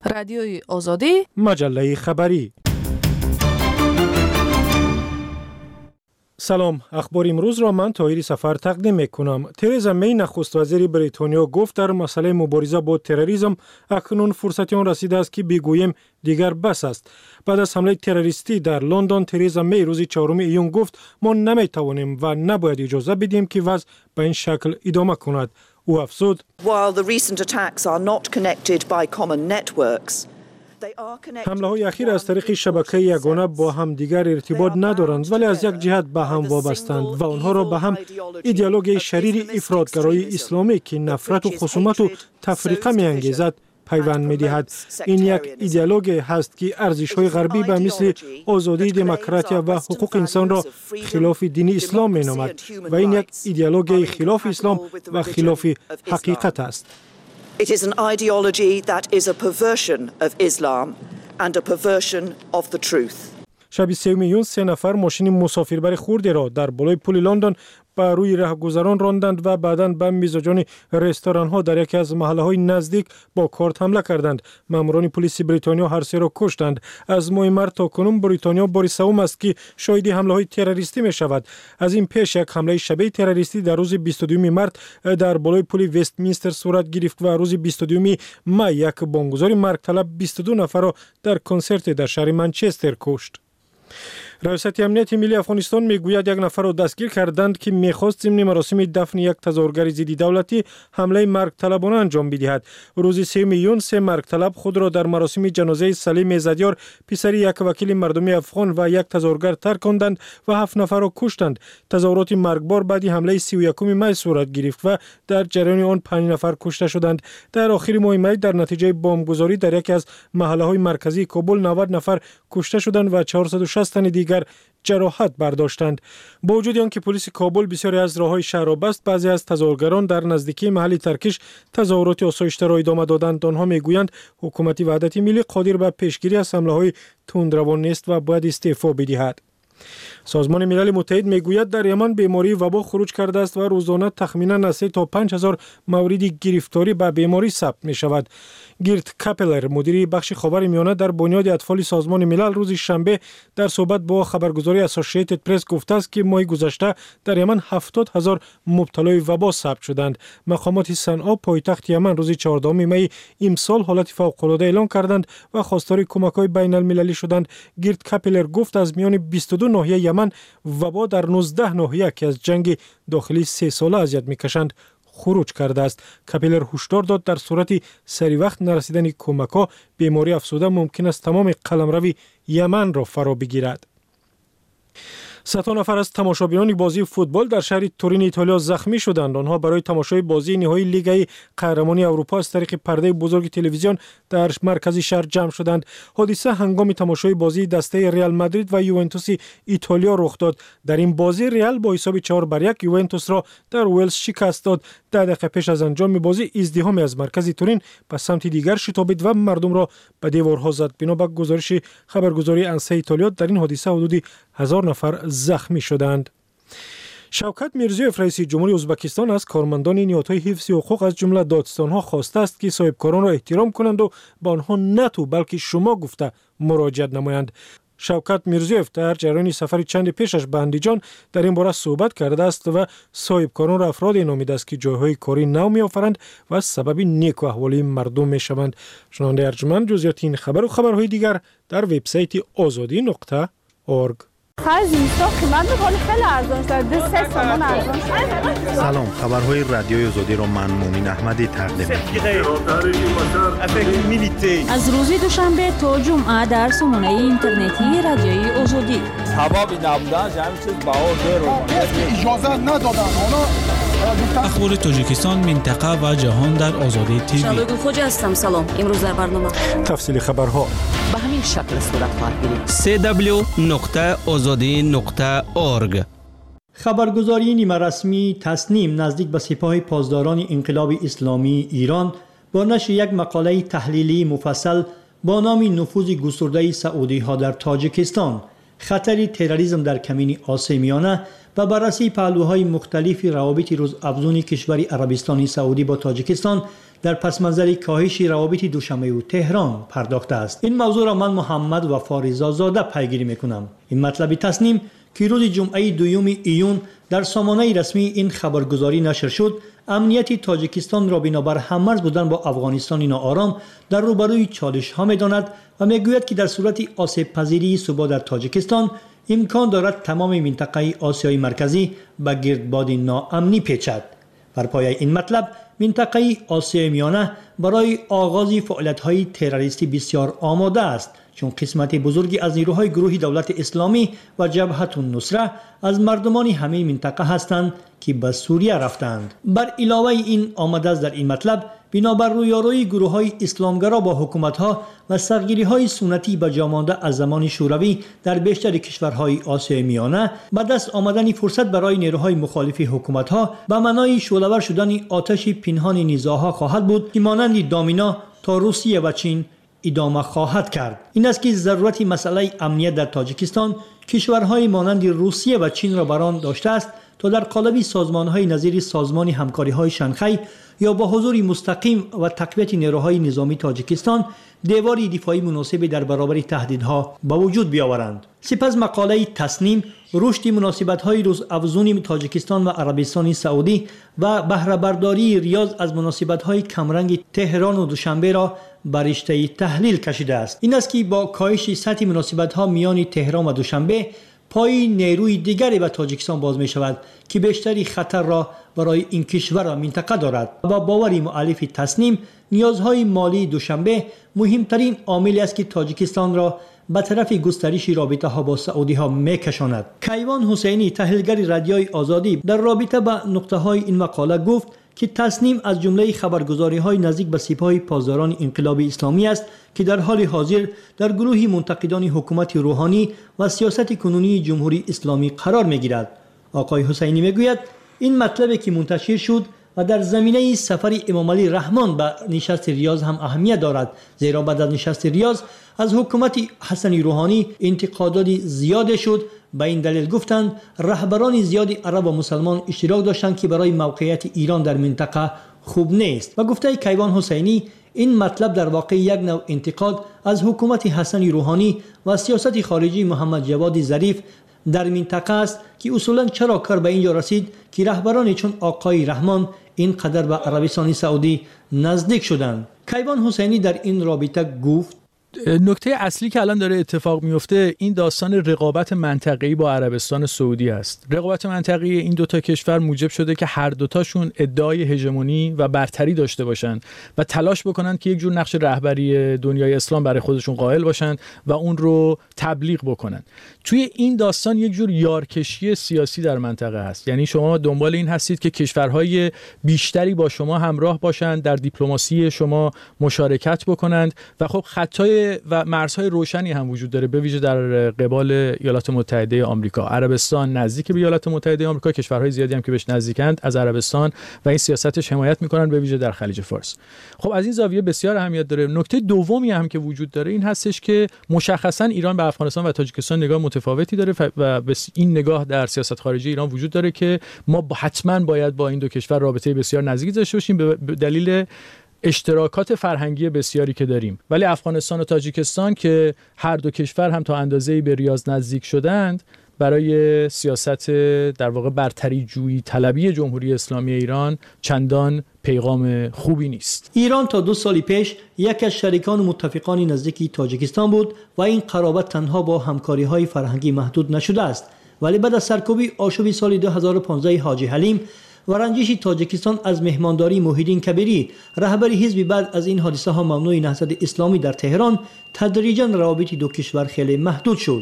رادیوی آزادی، مجله خبری. سلام، اخبار امروز را من طاهری سفر تقدیم میکنم. ترزا می نخست وزیر بریتانیا گفت در مسئله مبارزه با تروریسم اکنون فرصت آن رسیده است که بگوییم دیگر بس است. بعد از حمله تروریستی در لندن، ترزا می روز 4 ایون گفت ما نمیتوانیم و نباید اجازه بدیم که وضع به این شکل ادامه کند. او افزود: While the recent attacks are not connected by common networks, حمله های اخیر از طریق شبکه یگانه با هم دیگر ارتباط ندارند، ولی از یک جهت به هم وابستند و آنها را به هم ایدئولوژی شریر افراطگرای اسلامی که نفرت و خصومت و تفریقه می انگیزد پیوند می دهد. این یک ایدئولوژی هست که ارزش‌های غربی به مثل آزادی، دموکراسی و حقوق انسان را خلاف دین اسلام می نامد و این یک ایدئولوژی خلاف اسلام و خلاف حقیقت است. It is an ideology that is a perversion of Islam and a perversion of the truth. شب 3 میون 3 نفر ماشین مسافربر خرد را در بالای پل لندن به روی راهگذران راندند و بعداً به میزبان رستوران ها در یکی از محله های نزدیک با کارت حمله کردند. ماموران پلیس بریتانیا هر سه را کشتند. از ماه مارس تا کنون بریتانیا بار سوم است که شاهد حمله های تروریستی می شود. از این پیش یک حمله شبیه تروریستی در روز 22 مارس در بالای پل وستمینستر صورت گرفت و روز 22 می یک بمبگذار مرگ طلب 22 نفر را در کنسرت در شهر منچستر کشت. رئیس امنیت ملی افغانستان میگوید یک نفر را دستگیر کردند که میخواست ضمن مراسم دفن یک تظاهرگر ضد دولتی حمله مرگ طلبانه انجام بدهد. روز 3 میون 3 مرگ طلب خود را در مراسم جنازه سلیم زدیار پسر یک وکیل مردمی افغان و یک تظاهرگر ترکاندند و 7 نفر را کشتند. تظاهرات مرگبار بعد حمله 31 می صورت گرفت و در جریان آن 5 نفر کشته شدند. در آخر ماه می در نتیجه بمبگذاری در یکی از محله‌های مرکزی کابل 90 نفر کشته شدند و 460 تن دیگر جراحت برداشتند. با وجود آنکه پلیس کابل بسیاری از راههای شهر را بست، بعضی از تظاهرگران در نزدیکی محل ترکش تظاهرات آسایشته را ادامه دادند. آنها میگویند حکومت وحدت ملی قادر به پیشگیری از حمله‌های تندروان نیست و باید استعفا بدهد. سازمان ملل متحد میگوید در یمن بیماری وبا خروج کرده است و روزانه تخمینا 3 تا 5000 مورد گرفتاری به بیماری ثبت می شود. گیرت کاپلر مدیر بخش خاورمیانه در بنیاد اطفال سازمان ملل روز شنبه در صحبت با خبرگزاری اسوسییتد پرس گفته است که ماه گذشته در یمن 70000 مبتلای وبا ثبت شدند. مقامات صنعا پایتخت یمن روز 14 می امسال حالت فوق‌العاده اعلام کردند و خواستار کمک‌های بین‌المللی شدند. گیرت کاپلر گفت از میان 22 ناحیه یمن وبا در 19 ناحیه که از جنگ داخلی 3 ساله اذیت می‌کشند خروج کرده است. کاپلر هشدار داد در صورت سری وقت نرسیدن کمک‌ها بیماری افسوده ممکن است تمام قلمرو یمن را فرا بگیرد. 100 نفر از تماشابینان بازی فوتبال در شهر تورین ایتالیا زخمی شدند. آنها برای تماشای بازی نهایی لیگ قهرمانی اروپا از طریق پرده بزرگ تلویزیون در مرکز شهر جمع شدند. حادثه هنگام تماشای بازی دسته ریال مادرید و یوونتوس ایتالیا رخ داد. در این بازی ریال با حساب 4-1 یوونتوس را در ولز شکست داد. 10 دقیقه پیش از انجام بازی ازدحام از مرکز تورین به سمت دیگر شتابید و مردم را به دیوارها زد. بنا به گزارش خبرگزاری انسا ایتالیا در این حادثه حدود 1000 نفر زخمی شدند. شوکت میرزیوف رئیس جمهوری ازبکستان از کارمندان نهادهای حفظ حقوق از جمله دادستان‌ها خواسته است که صاحبکاران را احترام کنند و به آنها نه تو بلکه شما گفته مراجعت نمایند. شوکت میرزیوف در جریان سفر چند پیشش به اندیجان در این باره صحبت کرده است و صاحبکاران را افرادی نامیده است که جایهای کاری نو می‌آفرند و سبب نیک و احوالی مردم می‌شوند. شنونده ارجمند جزئیات این خبر و خبرهای دیگر در وبسایت azadi.org. سلام، خبرهای رادیوی آزادی را من مومن احمدی تقدیم می‌کنم. از روز دوشنبه تا جمعه در سامانه اینترنتی رادیوی آزادی. اخبار تاجیکستان، منطقه و جهان در آزادی تیوی. شباب خوش هستم. سلام. امروز در برنامه تفصیل خبرها به همین شکل صورت خواهد گرفت. www.azadi.org. خبرگزاری نیمه رسمی تصنیم نزدیک به سپاه پاسداران انقلاب اسلامی ایران با نشر یک مقاله تحلیلی مفصل با نام نفوذ گسترده سعودی ها در تاجیکستان، خطر تروریسم در کمین آسیا میانه و بررسی پهلوهای مختلف روابط روزافزون کشور عربستان سعودی با تاجیکستان در پس منظر کاهش روابط دوشنبه و تهران پرداخته است. این موضوع را من محمد وفاریزا زاده پیگیری میکنم. این مطلب تصنیم که روز جمعه 2 ایون در سامانه رسمی این خبرگزاری نشر شد، امنیت تاجیکستان را بنابر هم‌مرز بودن با افغانستان ناآرام در روبروی چالش ها می‌داند و میگوید که در صورت آسیب پذیری صوبا در تاجیکستان امکان دارد تمام منطقه آسیای مرکزی به گردباد ناامنی پیچد. بر پایه این مطلب منطقه آسیای میانه برای آغاز فعالیت‌های تروریستی بسیار آماده است، چون قسمت بزرگی از نیروهای گروه دولت اسلامی و جبهت النصره از مردمان همین منطقه هستند که به سوریه رفتند. بر علاوه این آمده است در این مطلب بنابر رویارویی گروه‌های اسلامگرا با حکومت‌ها و سرگیری‌های سنتی به جا مانده از زمان شوروی در بیشتر کشورهای آسیای میانه به دست آمدن فرصت برای نیروهای مخالف حکومت‌ها به معنای شعله‌ور شدن آتش پنهان نزاع‌ها خواهد بود که مانند دامینا تا روسیه و چین ادامه خواهد کرد. این است که ضرورت مسئله امنیت در تاجیکستان کشورهای مانند روسیه و چین را بران داشته است تا در قالب سازمان‌های نظیر سازمان همکاری‌های شانگهای یا با حضور مستقیم و تقویت نیروهای نظامی تاجیکستان دیواری دفاعی مناسب در برابر تهدیدها به وجود بیاورند. سپس مقاله تصنیم رشد مناسبت‌های روزافزون تاجیکستان و عربستان سعودی و بهره برداری ریاض از مناسبت‌های کمرنگ تهران و دوشنبه را بر رشته تحلیل کشیده است. این است که با کاهش سطح مناسبت‌ها میان تهران و دوشنبه پای نیروی دیگری به تاجیکستان باز می شود که بیشتری خطر را برای این کشور و منطقه دارد. با باوری مؤلف تصنیم نیازهای مالی دوشنبه مهمترین عاملی است که تاجیکستان را به طرف گسترش رابطه ها با سعودی ها می کشاند. کیوان حسینی تحلیلگر رادیوی آزادی در رابطه با نقطه های این مقاله گفت که تصنیم از جمله خبرگزاری های نزدیک به سپاه پاسداران انقلاب اسلامی است که در حال حاضر در گروه منتقدان حکومت روحانی و سیاست کنونی جمهوری اسلامی قرار می گیرد. آقای حسینی می گوید این مطلبی که منتشر شد و در زمینه سفر امام علی رحمان به نشست ریاض هم اهمیت دارد، زیرا بعد از نشست ریاض از حکومت حسن روحانی انتقادات زیاد شد. به این دلیل گفتند رهبران زیادی عرب و مسلمان اشتراک داشتند که برای موقعیت ایران در منطقه خوب نیست. و گفته کیوان حسینی این مطلب در واقع یک نوع انتقاد از حکومت حسن روحانی و سیاست خارجی محمد جواد ظریف در منطقه است که اصولا چرا کار به اینجا رسید که رهبران چون آقای رحمان اینقدر به عربستان سعودی نزدیک شدند. کیوان حسینی در این رابطه گفت نکته اصلی که الان داره اتفاق میفته این داستان رقابت منطقه‌ای با عربستان سعودی است. رقابت منطقه‌ای این دوتا کشور موجب شده که هر دوتاشون ادعای هژمونی و برتری داشته باشن و تلاش بکنن که یک جور نقش رهبری دنیای اسلام برای خودشون قائل باشن و اون رو تبلیغ بکنن. توی این داستان یک جور یارکشی سیاسی در منطقه هست. یعنی شما دنبال این هستید که کشورهای بیشتری با شما همراه باشند، در دیپلماسی شما مشارکت بکنند و خب خطای و مرزهای روشنی هم وجود داره، به ویژه در قبال ایالات متحده آمریکا. عربستان نزدیک به ایالات متحده آمریکا، کشورهای زیادی هم که بهش نزدیکند از عربستان و این سیاستش حمایت میکنن، به ویژه در خلیج فارس. خب از این زاویه بسیار اهمیت داره. نکته دومی هم که وجود داره این هستش که مشخصا ایران به افغانستان و تاجیکستان نگاه متفاوتی داره و این نگاه در سیاست خارجی ایران وجود داره که ما حتما باید با این دو کشور رابطه بسیار نزدیکی داشته باشیم به دلیل اشتراکات فرهنگی بسیاری که داریم. ولی افغانستان و تاجیکستان که هر دو کشور هم تا اندازه‌ای به ریاض نزدیک شدند، برای سیاست در واقع برتری جویی طلبی جمهوری اسلامی ایران چندان پیغام خوبی نیست. ایران تا 2 سال پیش یکی از شریکان و متفقان نزدیکی تاجیکستان بود و این قرابت تنها با همکاری‌های فرهنگی محدود نشده است. ولی بعد از سرکوبی آشوب سال 2015 حاجی حلیم و رنجش تاجیکستان از مهمانداری محیدین کبیری، رهبر حزب بعد از این حادثه ها ممنوع نهضت اسلامی در تهران، تدریجاً روابط دو کشور خیلی محدود شد.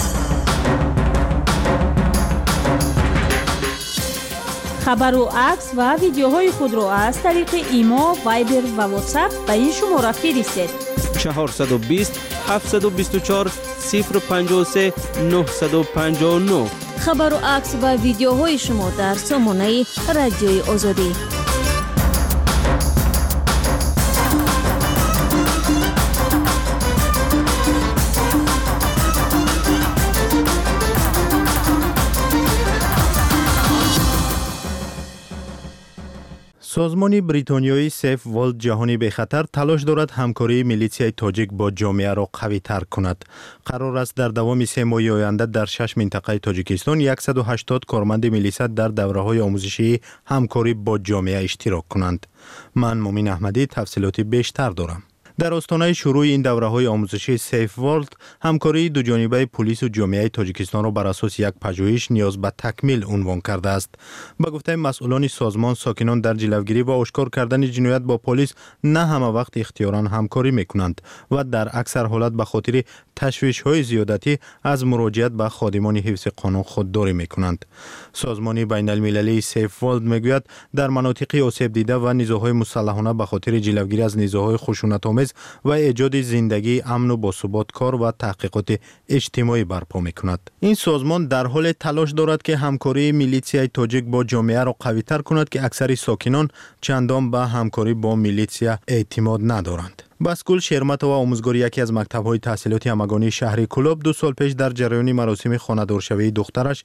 خبر و عکس و ویدیوهای خود را از طریق ایما، وایبر و واتساپ به این شماره فرستید: 420 724 053 959. خبر و عکس و ویدیوهای شما در سامانه رادیوی آزادی. سازمان بریتانیایی سیف ورلد جهانی به خطر تلاش دارد همکاری میلیسیای تاجیک با جامعه را قوی تر کند. قرار است در دوام 3 ماه آینده در 6 منطقه تاجیکستان 180 کارمند میلیسا در دوره‌های آموزشی همکاری با جامعه اشتراک کنند. من مومین احمدی تفصیلاتی بیشتر دارم. در آستانه شروع این دوره‌های آموزشی سیف ورلد، همکاری دو جانبه پلیس و جامعه تاجیکستان را بر اساس یک پژوهش نیاز به تکمیل عنوان کرده است. به گفته مسئولان سازمان، ساکنان در جلوگیری و آشکار کردن جنایت با پلیس نه همه وقت اختیاراً همکاری می‌کنند و در اکثر حالت به خاطر تشویش‌های زیادتی از مراجعت به خادمان حفظ قانون خودداری می‌کنند. سازمان بین‌المللی سیف ورلد می‌گوید در مناطق آسیب دیده و نیروهای مسلحانه به خاطر جلوگیری از نیروهای خشونت‌آمیز و ایجاد زندگی امن و باثبات کار و تحقیقات اجتماعی برپا می‌کند. این سازمان در حال تلاش دارد که همکاری میلیسیای تاجیک با جامعه را قوی‌تر کند که اکثر ساکنان چندان به همکاری با میلیسیا اعتماد ندارند. بسکول شرمتو و آموزگاری یکی از مکتب‌های تحصیلاتی همگانی شهر کلوب 2 سال پیش در جریان مراسم خانه‌دارشوی دخترش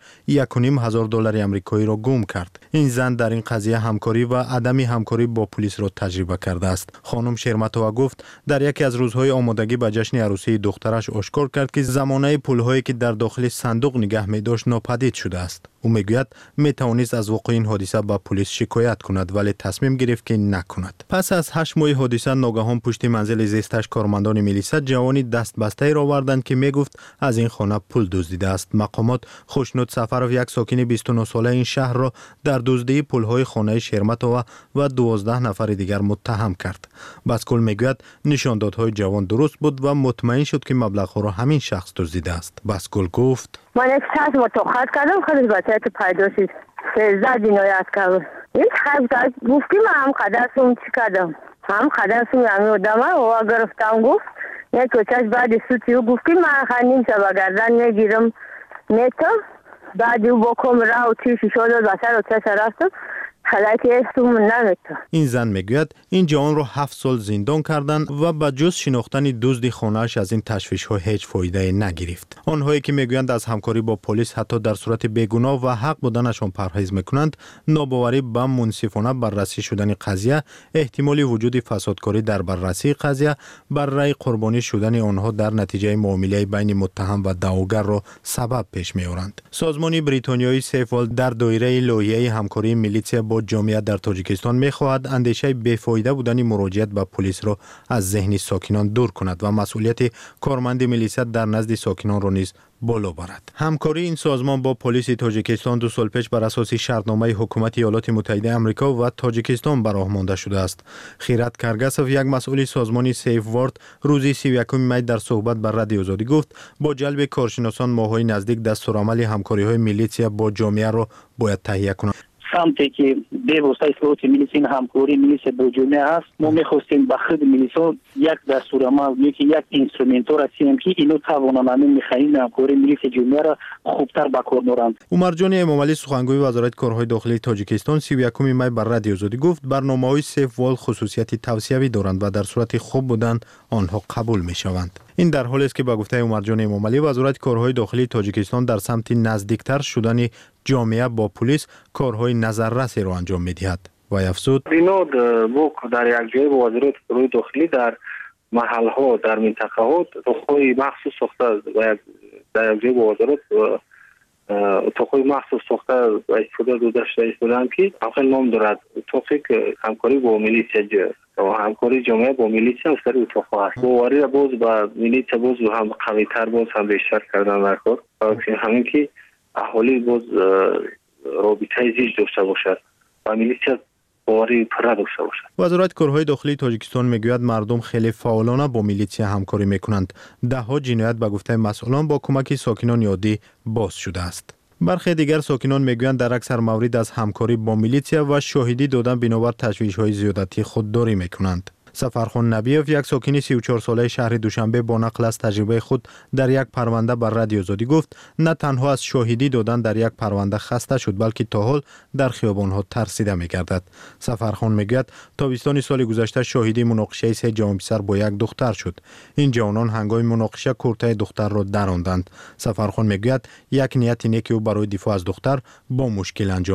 $1,500 آمریکایی را گم کرد. این زن در این قضیه همکاری و عدم همکاری با پلیس را تجربه کرده است. خانم شرمتو گفت در یکی از روزهای آمادگی به جشن عروسی دخترش آشکار کرد که زمانه پول‌هایی که در داخل صندوق نگه می‌داشت ناپدید شده است. او میگوید میتوانست از وقوع این حادثه به پلیس شکایت کند ولی تصمیم گرفت که نکند. پس از 8 ماه حادثه ناگهان پشت منزل زیستش کارمندان میلیسا جوانی دست بسته را آوردند که میگفت از این خانه پول دزدیده است. مقامات خوشنود سفرов یک ساکن 29 ساله این شهر را در دزدی پولهای خانه شرمتو و 12 نفر دیگر متهم کرد. بسکول میگوید نشاندادهای جوان درست بود و مطمئن شد که مبلغ را همین شخص دزدیده است. بسکول گفت من یک ساعت متوقعت کردم خیلی بچه تو پیدا شد 13 جنایت کرد. این حرف گفتی من هم قدرسون چی کردم هم قدرسون یعنی آدمه و گرفتم گفت یک کوچش بعد سوتی و گفتی من خندیم شبه گردن میگیرم نیتم بعد او با کمره و تیشی شد و بسر و چش رفتم این زن میگوید این جوان را 7 سال زندان کردند و با جز شناختن دزد خانه‌اش از این تشویش‌ها هیچ فایده نگرفت. آنهایی که میگویند از همکاری با پلیس حتی در صورت بیگناه و حق بودنشان پرهیز میکنند، ناباوری به منصفانه بررسی شدن قضیه، احتمال وجود فسادکاری در بررسی قضیه، برای قربانی شدن آنها در نتیجه معامله بین متهم و دعواگر را سبب پیش می‌آورند. سازمان بریتانیایی سیف ورلد در دایره لایحه همکاری میلیسیا با جامعه در تاجیکستان می‌خواهد اندیشه بی‌فایده بودن مراجعت به پلیس را از ذهن ساکنان دور کند و مسئولیت کارمند میلیسا در نزد ساکنان را نیز بالا برد. همکاری این سازمان با پلیس تاجیکستان 2 سال پیش بر اساس شرطنامه حکومت ایالات متحده آمریکا و تاجیکستان به راه مانده شده است. خیرات کرگسوف، یک مسئول سازمان سیف ورلد، روز 31 می در صحبت بر رادیو آزادی گفت با جلب کارشناسان ماه‌های نزدیک دستورالعمل همکاری‌های میلیسیا با جامعه را باید تهیه کنند. سمتی که به واسطه صورت میلیسین همکاری میلیس با جامعه هست، ما میخواستیم به خود میلیسا یک دستورالعمل یک اینسترومنت را رسیم که اینو توانایی میخواهیم همکاری میلیس جامعه را خوبتر به کار برند. عمر جان امامعلی سخنگوی وزارت کارهای داخلی تاجیکستان 31 می بر رادیو آزادی گفت برنامه‌های سیف ورلد خصوصیت توصیوی دارند و در صورت خوب بودن آنها قبول میشوند. این در حالی است که با گفته عمر جان امامعلی وزارت کارهای داخلی تاجیکستان در سمت نزدیکتر شدن جامعه با پلیس کارهای نظررسی را انجام می‌دهد. و افزود بنا در یک جای با وزارت کارهای داخلی در محل‌ها در منطقه‌ها اتاق‌های مخصوص ساخته و در یک جای با وزارت اتاق‌های مخصوص ساخته و استفاده داشتن که آخر نام دارد اتاقی که همکاری با میلیسیا و همکاری جامعه با میلیسیا سر اتاق‌ها است. باوری را باز با میلیسیا باز هم قوی‌تر باز هم بیشتر کردن در کار همین که اهالی باز رابطه زیج داشته باشد و میلیسیا باوری پره داشته باشد. وزارت کارهای داخلی تاجیکستان میگوید مردم خیلی فعالانه با میلیسیا همکاری میکنند. 10 جنایت به گفته مسئولان با کمک ساکنان عادی باز شده است. برخی دیگر ساکنان میگویند در اکثر موارد از همکاری با میلیسیا و شاهدی دادن بنابر تشویش‌های زیادتی خودداری میکنند. سفرخان نبیف، یک ساکن 34 ساله شهر دوشنبه، با نقل از تجربه خود در یک پرونده بر رادیو آزادی گفت نه تنها از شاهدی دادن در یک پرونده خسته شد بلکه تا حال در خیابان‌ها ترسیده می‌گردد. سفرخان میگوید تابستان سال گذشته شاهدی مناقشه 3 جوان پسر با یک دختر شد. این جوانان هنگام مناقشه کورتای دختر را دراندند. سفرخان میگوید یک نیت نیکی او برای دفاع از دختر با مشکل انجامید.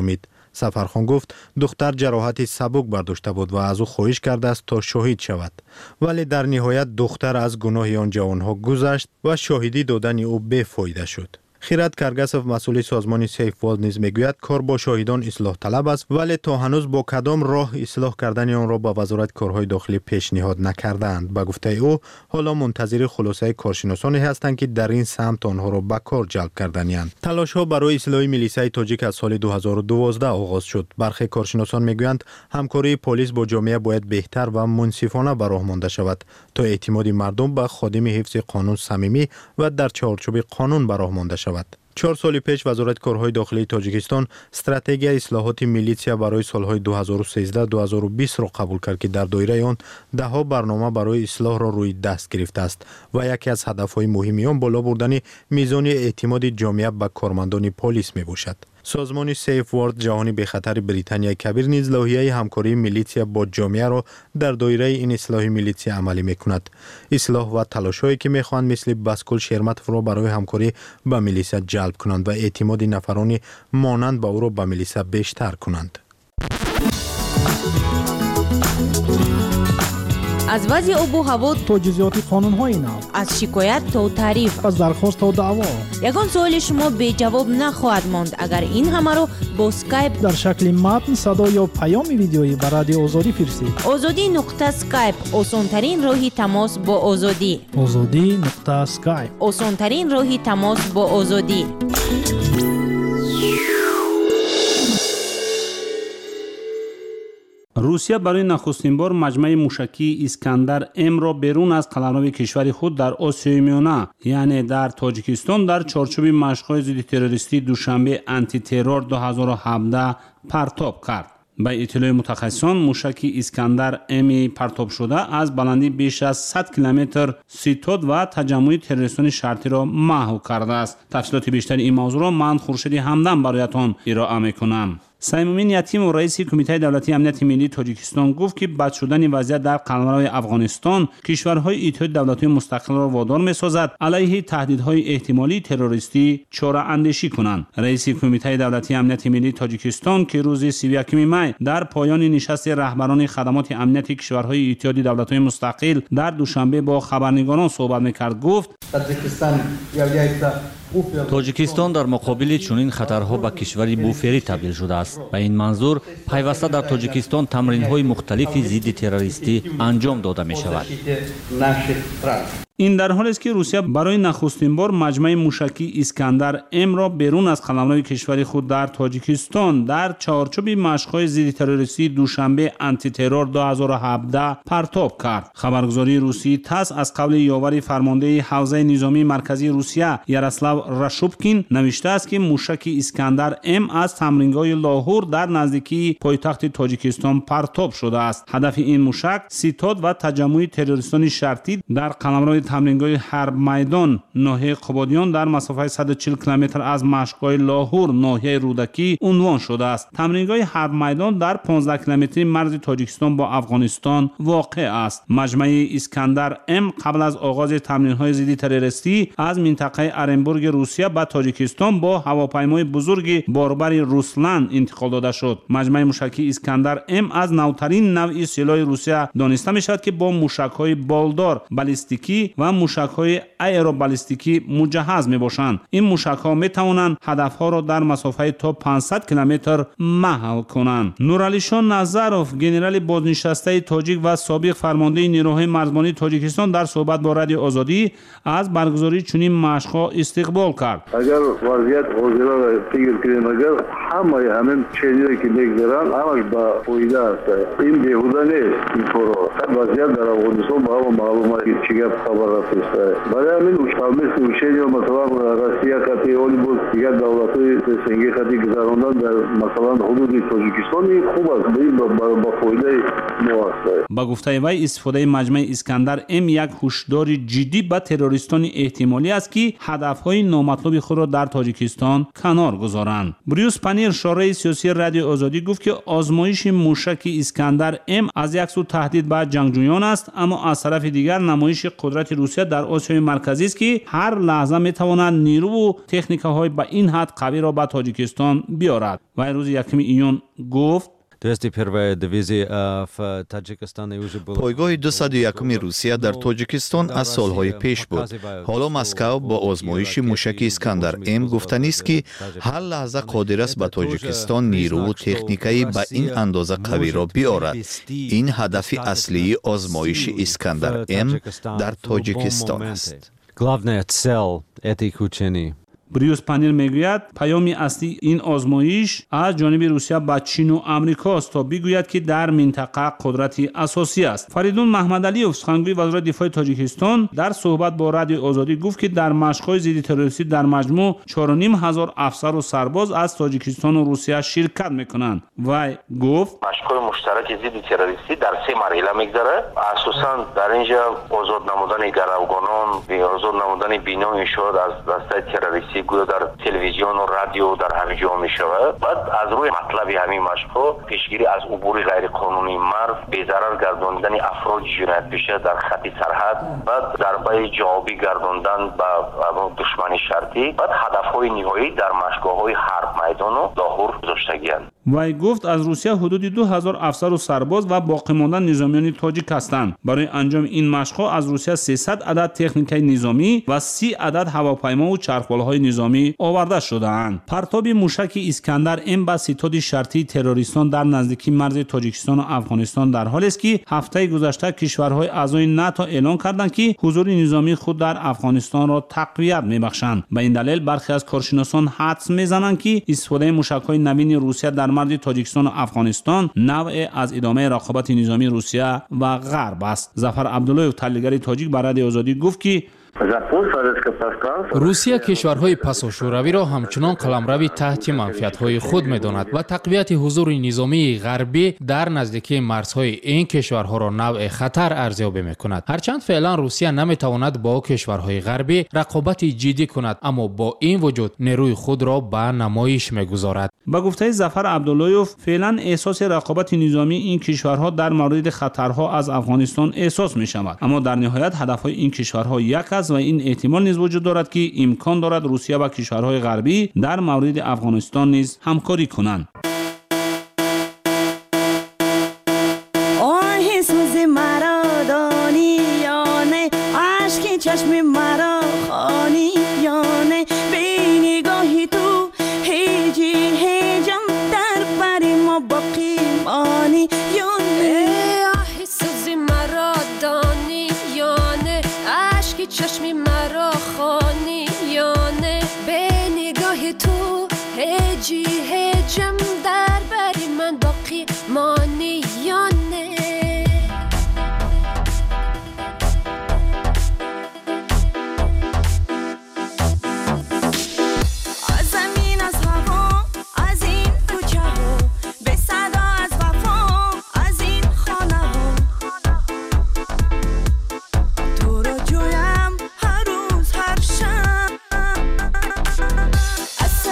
سفرخان گفت دختر جراحت سبک برداشته بود و از او خواهش کرده است تا شهید شود، ولی در نهایت دختر از گناه آن جوانها گذشت و شاهدی دادن او بی‌فایده شد. خیرات کرگسف مسئول سازمان سیف ورلد نیز میگوید کار با شاهدان اصلاح طلب است، ولی تا هنوز با کدام راه اصلاح کردن آن را با وزارت کارهای داخلی پیشنهاد نکردند. به گفته او حالا منتظر خلاصه کارشناسانی هستند که در این سمت آنها را به کار جلب کردنی‌اند. تلاش ها برای اصلاح میلیسای تاجیک از سال 2012 آغاز شد. برخی کارشناسان میگویند همکاری پلیس با جامعه باید بهتر و منصفانه به راه مانده شود تا اعتماد مردم به خادم حفظ قانون صمیمی و در چارچوب قانون به راه مانده شود. 4 سال پیش وزارت کارهای داخلی تاجیکستان استراتژی اصلاحات میلیسیا برای سالهای 2013-2020 را قبول کرد که در دایره آن ده‌ها برنامه برای اصلاح را روی دست گرفته است و یکی از هدفهای مهمی آن بالا بردن میزان اعتماد جامعه به کارمندان پلیس میباشد. سازمان سیف ورلد جهانی به خطر بریتانیای کبیر نیز لایحه همکاری میلیسیا با جامعه را در دایره این اصلاح میلیسیا عملی میکند. اصلاح و تلاش‌هایی که میخواهند مثل بسکل شرمتف را برای همکاری با میلیسیا جلب کنند و اعتماد نفرانی مانند با او را به میلیسیا بیشتر کنند. از وضع آب و هوا تا جزئیات قانون‌های نو، از شکایت تا تعریف، از درخواست تا دعوا، یگان سوال شما بی جواب نخواهد ماند اگر این همه رو با اسکایپ در شکل متن، صدا یا پیام ویدیویی به رادیو آزادی فرستید. azadi.skype آسان‌ترین راه تماس با آزادی. azadi.skype آسان‌ترین راه تماس با آزادی. روسیه برای نخستین بار مجمع موشکی اسکندر ام را بیرون از قلمرو کشور خود در آسیای میانه یعنی در تاجیکستان در چارچوب مشق‌های ضد تروریستی دوشنبه آنتی ترور 2017 پرتاب کرد. به اطلاع متخصصان موشک اسکندر ام پرتاب شده از بلندی بیش از 100 کیلومتر ستاد و تجمع تروریستان شرطی را محو کرده است. تفصیلات بیشتر این موضوع را من خورشید همدم برایتان ارائه میکنم. سیمومین یتیم و رئیس کمیته دولتی امنیت ملی تاجیکستان گفت که بد شدن وضعیت در قلمرو افغانستان کشورهای اتحاد دولت‌های مستقل را وادار می‌سازد علیه تهدیدهای احتمالی تروریستی چاره اندیشی کنند. رئیس کمیته دولتی امنیت ملی تاجیکستان که روز 31 می در پایان نشست رهبران خدمات امنیتی کشورهای اتحاد دولت‌های مستقل در دوشنبه با خبرنگاران صحبت می‌کرد گفت تاجیکستان در مقابل چنین خطرها به کشوری بوفری تبدیل شده است. به این منظور پیوسته در تاجیکستان تمرین‌های مختلف ضد تروریستی انجام داده می‌شود. این در حالی است که روسیه برای نخستین بار مجمع موشکی اسکندر ام را بیرون از قلمرو کشور خود در تاجیکستان در چارچوب مشق‌های ضد تروریستی دوشنبه آنتی ترور 2017 پرتاب کرد. خبرگزاری روسی تاس از قول یاور فرمانده حوزه نظامی مرکزی روسیه یاراسلاو راشوبکین نوشته است که موشک اسکندر ام از تمرینگاه لاهور در نزدیکی پایتخت تاجیکستان پرتاب شده است. هدف این موشک ستاد و تجمع تروریستان شرطی در قلمرو تمرینگاه حرب میدان ناحیه قبادیان در مسافت 140 کیلومتر از مشق‌های لاهور ناحیه رودکی عنوان شده است. تمرینگاه حرب میدان در 15 کیلومتری مرز تاجیکستان با افغانستان واقع است. مجمع اسکندر ام قبل از آغاز تمرین‌های ضد تروریستی از منطقه ارنبورگ روسیه به تاجیکستان با هواپیمای بزرگ باربر روسلند انتقال داده شد. مجمع موشکی اسکندر ام از نوترین نوع سلاح روسیه دانسته می‌شود که با موشک‌های بالدار بالستیکی و موشک‌های ایروبالیستیکی مجهز می‌باشند. این موشک‌ها می‌توانند هدف‌ها را در مسافت تا 500 کیلومتر محو کنند. نورعلی شاه نظروف ژنرال بازنشسته تاجیک و سابق فرمانده نیروهای مرزبانی تاجیکستان در صحبت با رادیو آزادی از برگزاری چنین مشق‌ها استقبال کرد. اگر وضعیت حاضرا را بگیر کنیم اگر همین چیزی که می‌گذرن همش با فایده است. این بیهوده نیست. این وضعیت در افغانستان با هم معلومه که چیکار خبر رسیده. برای همین مثل اوشیدی و مثلا روسیه خطی اولی بود دیگر دولت‌های سنگی خطی گذراندن در مثلا حدود تاجیکستان خوب است. به این با فایده ما است. با گفته وی استفاده مجمع اسکندر ام یک هشدار جدی به تروریستان احتمالی است که هدف‌های نامطلوب خود را در تاجیکستان کنار گذارند. بریوس پنیر شورای سیاسی رادیو آزادی گفت که آزمایش موشک اسکندر ام از یک سو تهدید به جنگجویان است اما از طرف دیگر نمایش قدرت روسیه در آسیای مرکزی است که هر لحظه میتواند نیرو و تکنیک‌های به این حد قوی را به تاجیکستان بیارد. و روز 1 ایون گفت پایگاه 201 روسیه در تاجیکستان از سالهای پیش بود. حالا مسکو با آزمایش موشک اسکندر ام گفتنی است که هر لحظه قادر است به تاجیکستان نیرو و تکنیکی به این اندازه قوی را بیارد. این هدف اصلی آزمایش اسکندر ام در تاجیکستان است. بریوس پانیر میگوید پیامی اصلی این آزمایش از جانب روسیه به چین و آمریکا است تا بگوید که در منطقه قدرتی اساسی است. فریدون محمدعلیوف سخنگوی وزارت دفاع تاجیکستان در صحبت با رادیو آزادی گفت که در مشق‌های ضد تروریستی در مجموع 4,500 افسر و سرباز از تاجیکستان و روسیه شرکت میکنند و گفت مشق‌های مشترک ضد تروریستی در 3 مرحله میگذره. اساساً در اینجا آزاد نمودن گروگانان و آزاد نمودن بنا انشاءات از دسته تروریستی گویا در تلویزیون و رادیو در همه جا می شود. بعد از روی مطلب همین مشق‌ها پیشگیری از عبور غیر قانونی مرز، بی‌ضرر گرداندن افراد جنایت پیشه در خط سرحد، بعد ضربه جوابی گرداندن به دشمن شرطی، بعد هدف‌های نهایی در مشق‌های حرب میدان و لاهور گذاشتگی‌اند. وی گفت از روسیه حدود 2,000 افسر و سرباز و باقی مانده نظامیان تاجیک هستند. برای انجام این مشق‌ها از روسیه 300 عدد تکنیکای نظامی و 30 عدد هواپیما و چرخبال‌های نظامی آورده شده‌اند. پرتاب موشک اسکندر ام به ستاد شرطی تروریستان در نزدیکی مرز تاجیکستان و افغانستان در حالی است که هفته گذشته کشورهای اعضای ناتو اعلام کردند که حضور نظامی خود در افغانستان را تقویت می‌بخشند. به این دلیل برخی از کارشناسان حدس می‌زنند که استفاده موشک‌های نوین روسیه در مرز تاجیکستان و افغانستان نوع از ادامه رقابت نظامی روسیه و غرب است. ظفر عبدالله تحلیلگر تاجیک به رادیو آزادی گفت که روسیه کشورهای پساشوروی را همچنان قلمرو تحت منفعت‌های خود می‌داند و تقویت حضور نظامی غربی در نزدیکی مرزهای این کشورها را نوع خطر ارزیابی می‌کند. هرچند فعلا روسیه نمی‌تواند با کشورهای غربی رقابت جدی کند، اما با این وجود نیروی خود را به نمایش می‌گذارد. با گفته ظفر عبداللهیوف فعلا احساس رقابت نظامی این کشورها در مورد خطرها از افغانستان احساس می‌شود، اما در نهایت هدف‌های این کشورها یک است و این احتمال نیز وجود دارد که امکان دارد روسیه و کشورهای غربی در مورد افغانستان نیز همکاری کنند. آه سوز مرا دانی یا نه، عشق چشم مرا خانی یا نه، به نگاهی تو هیجی هیجم در بر ما باقی مانی یا نه. آه سوز مرا دانی یا نه، عشق چشم مرا خانی یا نه، به نگاه تو هجی هجم در بری من باقی مانی یا نه.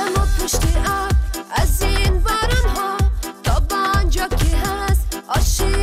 از این باران ها تا بانجا که هست عاشق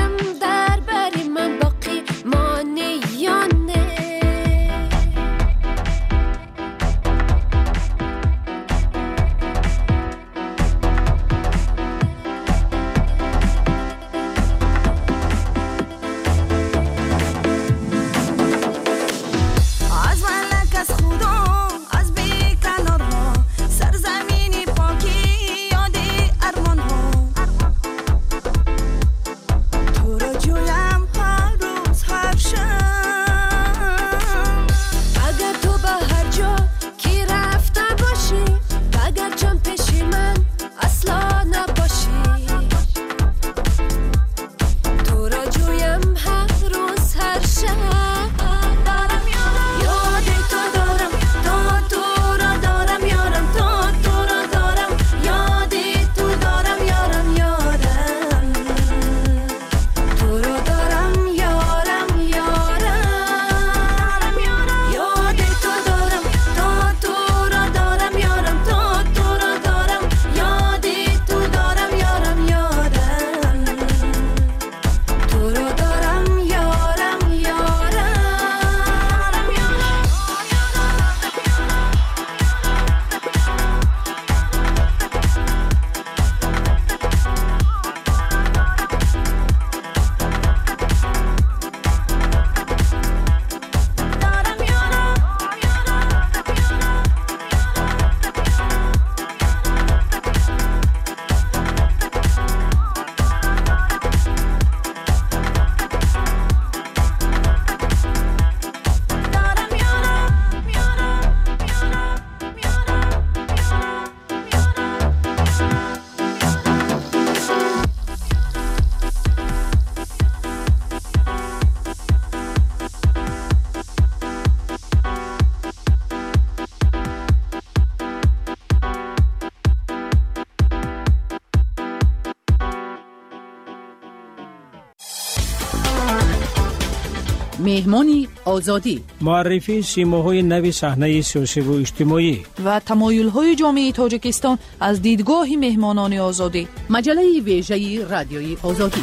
دارم در بر من باقی مانه یا نه. مهمانی آزادی، معرفی سیماهای نوی صحنه سیاسی و اجتماعی و تمایل‌های جامعه تاجیکستان از دیدگاه مهمانان آزادی. مجله ویژه رادیوی آزادی.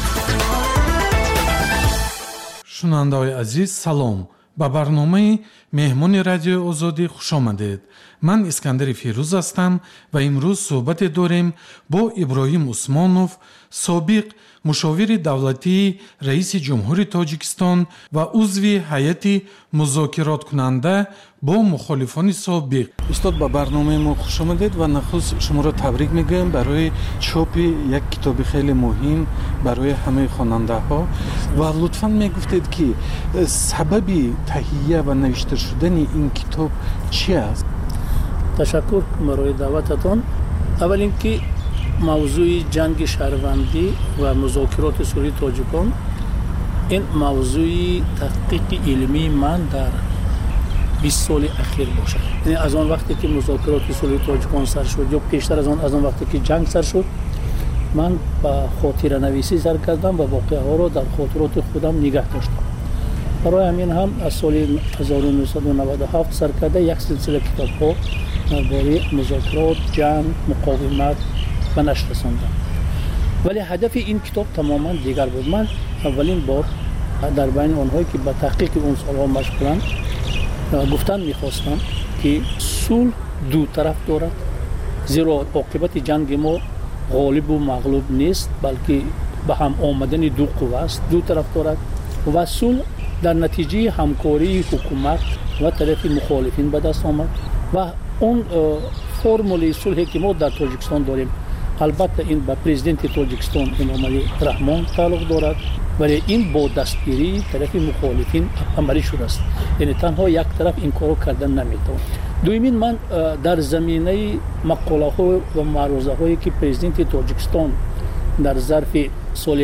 شنونده‌های عزیز سلام. با برنامه مهمان رادیو آزادی خوش آمدید. من اسکندر فیروز هستم و امروز صحبت داریم با ابراهیم عثمانوف، سابق مشاور دولتی رئیس جمهوری تاجیکستان و عضو هیئت مذاکرات کننده با مخالفان سابق. استاد با برنامه ما خوش آمدید و نخست شما را تبریک میگم برای چاپ یک کتاب خیلی مهم برای همه خواننده ها و لطفاً میگفتید که سبب تهیه و نوشته شدن این کتاب چی است؟ تشکر برای دعوتتان. اول اینکه موضوع جنگ شهروندی و مذاکرات صلح تاجیکان این موضوع تحقیق علمی من در 20 سال اخیر باشد. یعنی از آن وقتی که مذاکرات صلح تاجیکان سر شد یا پیشتر از آن وقتی که جنگ سر شد، من با خاطره نویسی سر کردم و واقعه ها را در خاطرات خودم نگه داشتم. برای همین هم از سال 1997 سر کرده یک سلسله کتاب ها درباره مذاکرات، جنگ، مقاومت و نشر رساندم. ولی هدف این کتاب تماما دیگر بود. من اولین بار در بین آنهایی که به تحقیق اون سالها مشغولند گفتن میخواستم که صلح دو طرف دارد، زیرا عاقبت جنگ ما غالب و مغلوب نیست، بلکه به هم آمدن دو قوه است، دو طرف دارد و صلح در نتیجه همکاری حکومت و طرف مخالفین به دست آمد و اون فرمول صلحی که ما در تاجیکستان داریم، البته این به پرزیدنت تاجیکستان امام علی رحمان تعلق دارد، ولی این با دستگیری طرف مخالفین عملی شده است. یعنی تنها یک طرف این کارو کردن نمیتونه. دومین من در زمینه مقاله ها و معروضه هایی که پرزیدنت تاجیکستان در ظرف سال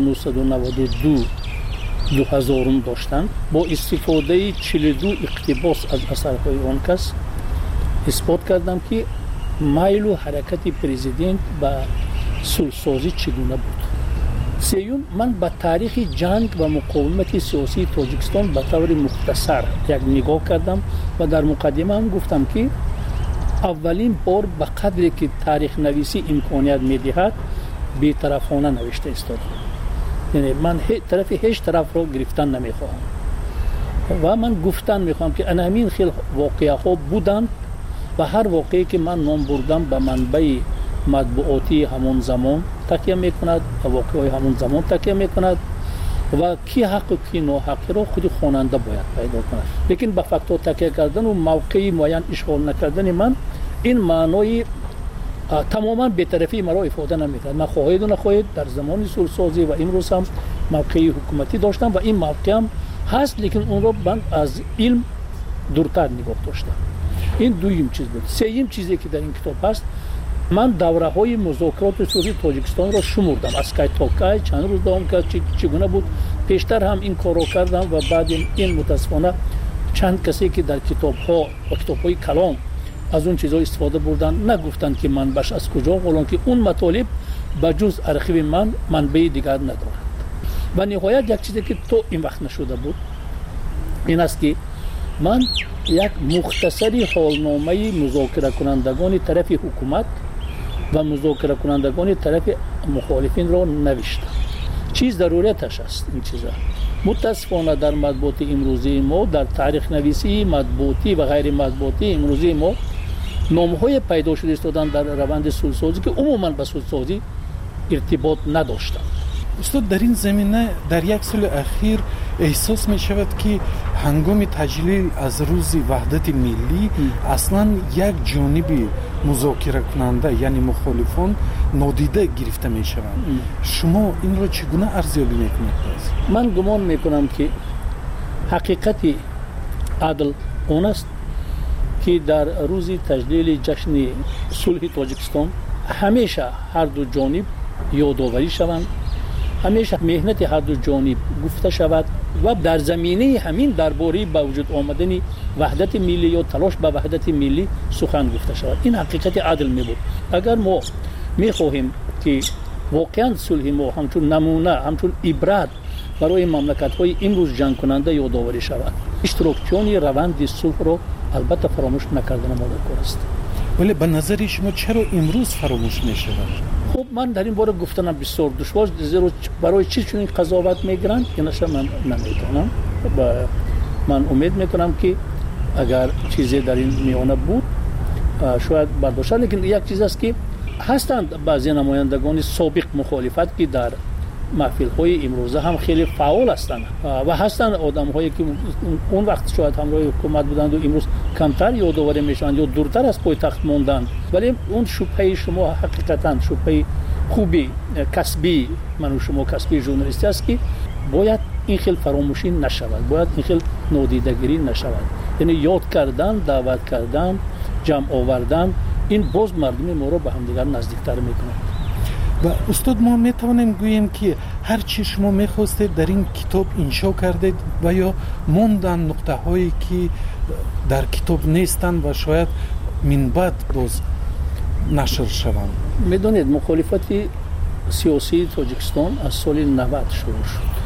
1992 2000 داشتند با استفاده 42 اقتباس از اثرهای آن کس اثبات کردم که میل و حرکت پرزیدنت به صلح‌سازی چگونه بود. سیوم من به تاریخ جنگ و مقاومت سیاسی تاجیکستان به طور مختصر یک نگاه کردم و در مقدمه هم گفتم که اولین بار به قدری که تاریخ نویسی امکانیت میدهد بی‌طرفانه نوشته ایستادم. یعنی من هیچ طرف رو گرفتن نمیخواهم و من گفتن میخوام که همین خیلی واقعه ها بودن و هر واقعی که من نام بردم به منبع مطبوعاتی همون زمان تکیه میکند و واقعی همون زمان تکیه میکند و کی حق و کی ناحق رو خود خواننده باید پیدا کند. لیکن به فکت‌ها تکیه کردن و موقعی معین اشغال نکردن من این معنای تماما بی‌طرفی مرا افاده نمی‌کند. من خواهید و نخواهید در زمان صلح‌سازی و امروز هم موقعی حکومتی داشتم و این موقع هم هست، لیکن اون رو من از علم دورتر نگاه داشتم. این دویم چیز بود. سوم چیزی که در این کتاب هست، من دوره‌های مذاکرات صلح تاجیکستان را شمردم از کی تا کی، چند روز دوام کرد، چگونه بود. پیشتر هم این کارو کردم و بعد این متاسفانه چند کسی که در کتاب‌ها و کتاب‌های کلام از اون چیزا استفاده بردن نگفتن که منبعش از کجا، حالان که اون مطالب بجز ارشیو من منبع دیگر ندارد. و نهایت یک چیزی که تو این وقت نشده بود این است که من یک مختصری حالنامه مذاکره کنندگان طرف حکومت و مذاکره کنندگان طرف مخالفین را نوشتم. چیز ضرورتش است این چیزا. متاسفانه در مطبوعات امروزی ما، در تاریخ نویسی مطبوعاتی و غیر مطبوعاتی امروزی ما، نام‌های پیدا شده استادن در روند صلح‌سازی که عموما به صلح‌سازی ارتباط نداشتند. استاد، در این زمینه در یک سال اخیر احساس می شود که هنگام تجلیل از روز وحدت ملی اصلا یک جانبی مذاکره کننده یعنی مخالفان نادیده گرفته می شوند. شما این را چگونه ارزیابی میکنید؟ من گمان میکنم که حقیقت عدل اون است که در روز تجلیل جشن صلح تاجیکستان همیشه هر دو جانب یادآوری شوند، همیشه مهنت هر دو جانب گفته شود و در زمینه همین درباره به وجود آمدن وحدت ملی یا تلاش به وحدت ملی سخن گفته شود. این حقیقت عدل می بود. اگر ما می خواهیم که واقعا صلح ما همچون نمونه، همچون عبرت برای مملکت‌های امروز جنگ کننده یادآوری شود، اشتراکیان روند صلح را البته فراموش نکردن ما در کار است. ولی به نظر شما چرا امروز فراموش می شود؟ خب من در این باره گفتنم بسیار دشوار، زیرا برای چی چون این قضاوت میگیرن اینش من نمیتونم. من امید میکنم که اگر چیزی در این میانه بود شاید برداشت، لیکن یک چیز است که هستند بعضی نمایندگان سابق مخالفت که در محفل‌های امروزه هم خیلی فعال هستند و هستند آدم‌هایی که اون وقت شاید همراه حکومت بودند و امروز کمتر یادآوری میشوند یا دورتر از پایتخت موندند. ولی اون شبهه شما حقیقتا شبهه خوبی کسبی من و شما کسبی ژورنالیستی است که باید این خیلی فراموشی نشود، باید این خیلی نادیدگیری نشود. یعنی یاد کردن، دعوت کردن، جمع آوردن، این باز مردم ما رو به همدیگر نزدیکتر میکنه. و استاد ما میتوانیم گوییم که هر چی شما میخواستید در این کتاب انشا کردید و یا موندن نقطه هایی که در کتاب نیستن و شاید من بعد باز نشر شوند. میدونید مخالفت سیاسی تاجیکستان از سال 90 شروع شد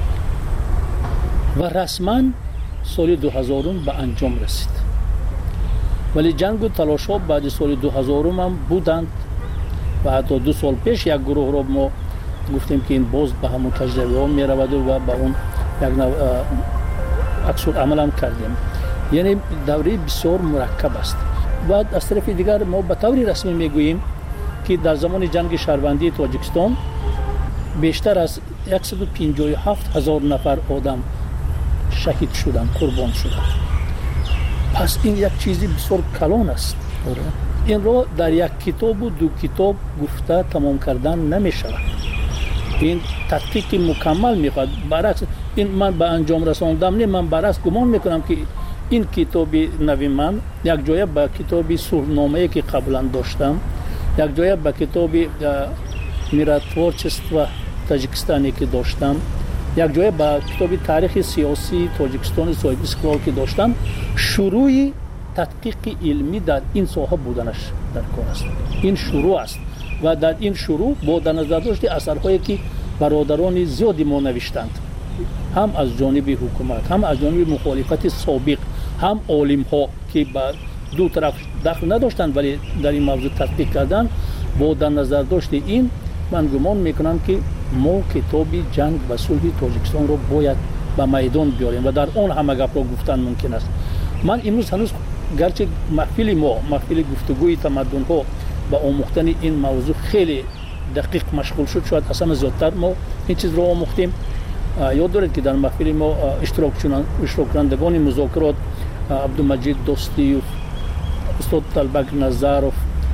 و رسما سال 2000 به انجام رسید، ولی جنگ و تلاش ها بعد سال 2000 هم بودند و حتی 2 سال پیش یک گروه را ما گفتیم که این باز به همون تجربه ها می رود و به اون یک نوع عکس العمل هم کردیم. یعنی دوره بسیار مرکب است. و از طرف دیگر ما به طور رسمی می گوییم که در زمان جنگ شهروندی تاجیکستان بیشتر از 157,000 نفر آدم شهید شدند، قربان شدند. پس این یک چیزی بسیار کلان است. این رو در یک کتاب و 2 کتاب گفته تمام کردن نمی شود. این تحقیق مکمل می خواهد. برعکس این من به انجام رساندم نه، من برعکس گمان می کنم که این کتاب نوی من یک جای به کتاب صلحنامه‌ای که قبلا داشتم، یک جای به کتاب میراتورچستو تاجیکستانی که داشتم، یک جای به کتاب تاریخ سیاسی تاجیکستان صاحب استقلال که داشتم، شروعی تحقیق علمی در این ساحه بودنش در کار است. این شروع است و در این شروع با در نظر داشته اثرهایی که برادران زیادی ما نوشتند، هم از جانب حکومت، هم از جانب مخالفت سابق، هم عالم ها که به دو طرف دخل نداشتند ولی در این موضوع تحقیق کردن. با در نظر داشته این من گمان میکنم که ما کتاب جنگ و صلح تاجیکستان رو باید به میدان بیاریم و در اون همه گپ رو گفتن ممکن است. من امروز هنوز گرچه محفل گفتگوی تمدن ها با آموختن این موضوع خیلی دقیق مشغول شد، شاید اصلا زیادتر ما این چیز رو آموختیم. یاد دارید که در محفل ما اشتراک کنندگان مذاکرات عبدالمجید دوستی، استاد طلبک نظرов،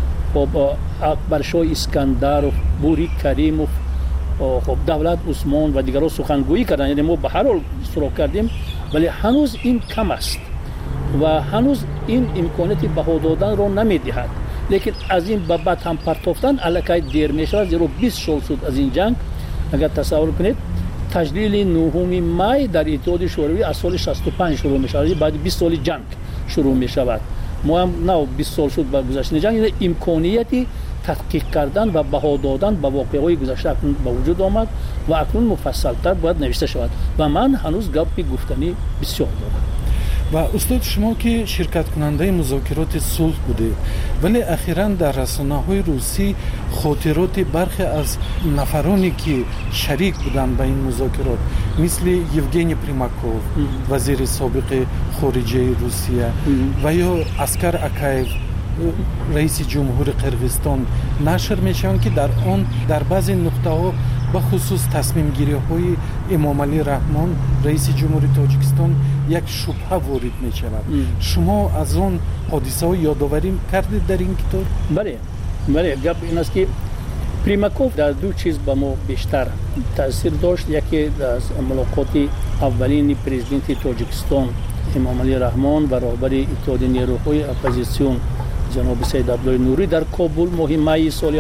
اکبرشاه اسکندرов، بوری کریمov، دولت عثمان و دیگران سخنگویی کردند. یعنی ما به هر حال اشتراک کردیم، ولی هنوز این کم است و هنوز این امکانات بها دادن رو نمیدهد. لیکن از این به بعد هم پرتافتن الکی دیر میشود، زیرا 20 سال شد از این جنگ. اگر تصور کنید تجلیل 9 می در اتحاد شوروی از سال 65 شروع می شود، بعد 20 سال جنگ شروع می شود. ما هم نه 20 سال شد با گذشتن جنگ، یعنی امکانیتی تحقیق کردن و بها دادن به واقعه‌های گذشته اکنون به وجود آمد و اکنون مفصل‌تر باید نوشته شود و من هنوز گپی گفتنی بسیار دارم. و استاد شما که شرکت کننده مذاکرات صلح بودید، ولی اخیراً در رسانه‌های روسی خاطرات برخی از نفرانی که شریک بودند به این مذاکرات مثل یوگنی پریماکوف وزیر سابق خارجه روسیه و یا اسکر اکایف رئیس جمهور قرقیزستان نشر میشوند که در آن در بعضی نقطه‌ها به خصوص تصمیم گیری های امام علی رحمان رئیس جمهوری تاجیکستان یک شبهه وارد می شود. شما از آن حادثه ها یادآوری کردید در این کتاب؟ بله گپ این است که پریماکوف در دو چیز به ما بیشتر تاثیر داشت. یکی از ملاقات اولین پرزیدنت تاجیکستان امام علی رحمان و رهبر اتحاد نیروهای اپوزیسیون جناب سید عبدالله نوری در کابل ماه می سال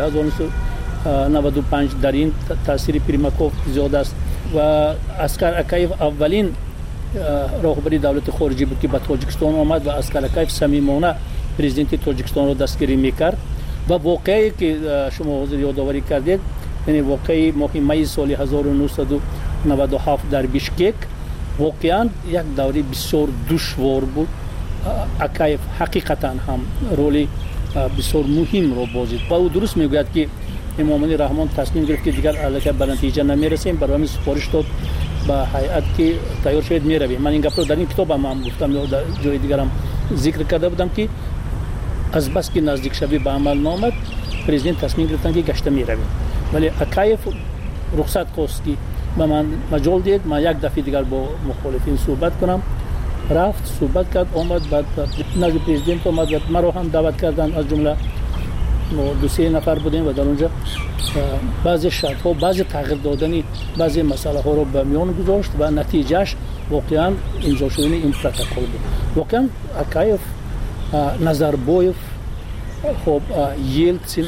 1995 در این تاثیر پریماکوف زیاد است و اسکر اکایف اولین راهبر دولت خارجی بود که به تاجیکستان آمد و اسکر اکایف صمیمانه پرزیدنت تاجیکستان را دستگیری میکرد و واقعی که شما حضور یادآوری کردید، یعنی واقعی ماه می سال 1997 در بیشکک واقعا یک دوره بسیار دشوار بود. اکایف حقیقتا هم رولی بسیار مهم رو بازید و او درست میگوید که امام علی رحمان تصمیم گرفت که دیگر البته به نتیجه نمیرسیم، برای همین سفارش داد به هیئت که تیار شد میرویم. من این گپ رو در این کتاب هم گفتم یا در جای دیگر هم ذکر کرده بودم که از بس که نزدیک شوی به عمل نامد پرزیدنت تصمیم گرفتن که گشته میرویم، ولی اکایف رخصت خواست که به من مجال دید من یک دفعه دیگر با مخالفین صحبت کنم. رفت صحبت کرد، آمد بعد نزد پرزیدنت آمد و مرا هم دعوت کردن. از جمله ما 2-3 نفر بودیم و در اونجا بعضی شرط ها بعضی تغییر دادنی بعضی مسئله ها رو به میان گذاشت و نتیجهش واقعا امضا شدن این پروتکل بود. واقعا اکایف، نظربایف، خب یلتسین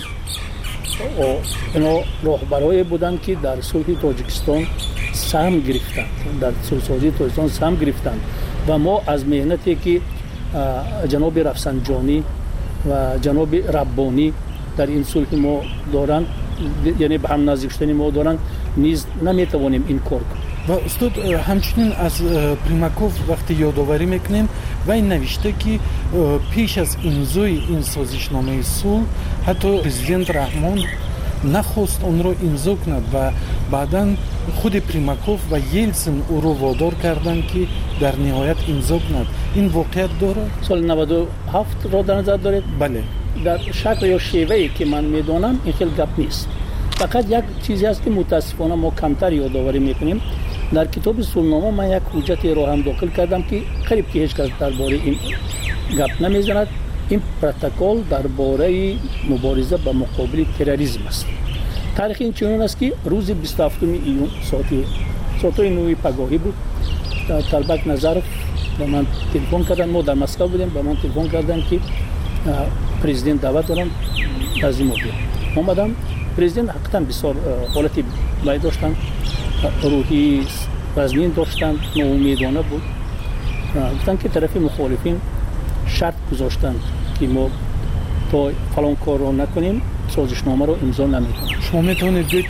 اینا راهبرای بودند که در صلح تاجیکستان سهم گرفتند، در صلح‌سازی تاجیکستان سهم گرفتند و ما از مهنتی که جناب رفسنجانی و جناب ربانی در این صلح ما دارند، یعنی به هم نزدیک شدن ما دارند، نیز نمیتوانیم این کار کنیم. و استاد همچنین از پریماکوف وقتی یادآوری میکنیم و این نوشته که پیش از امضای این سازشنامه صلح حتی پرزیدنت رحمان نخواست اون رو امضا کند و بعداً خود پریماکوف و یلتسین او رو وادار کردند که در نهایت امضا کند. این واقعیت داره؟ سال 97 را در نظر دارید؟ بله. در شکل یا شیوهی که من میدونم این خیلی گپ نیست. فقط یک چیزی است که متاسفانه ما کمتر یادآوری میکنیم. در کتاب صلحنامه من یک حجتی رو هم داخل کردم که قریب که هیچ کس درباره این گپ نمیزند. این پروتکل درباره مبارزه با مقابل تروریسم است. تاریخ این چنین است که روز 27 ایون ساعت 9 پگاهی بود. طلبک نظرov به من تلفن کردن، ما در مسکو بودیم، به من تلفن کردن که پرزیدنت دعوت دارن نزد ما بیام. اومدم. پرزیدنت حقیقتا بسیار حالتی بد داشتن، روحی وزنین داشتن، ناامیدانه بود. گفتن که طرف مخالفین شرط گذاشتن که ما تا فلان کار رو نکنیم سازشنامه رو امضا نمیکنیم. شما میتونید بگید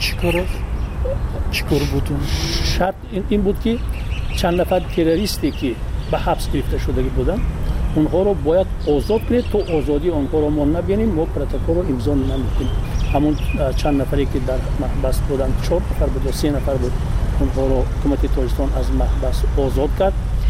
چیکار بودون؟ شرط این بود که چند نفر تروریستی که به حبس گرفته شده بودن اونها رو باید آزاد کنید، تو آزادی اونها رو ما نبینیم ما پروتکل رو امضا نمیکنیم. همون چند نفری که در محبس بودن 4 نفر بود و 3 نفر بود اونها رو حکومت تاجیکستان از محبس آزاد کرد.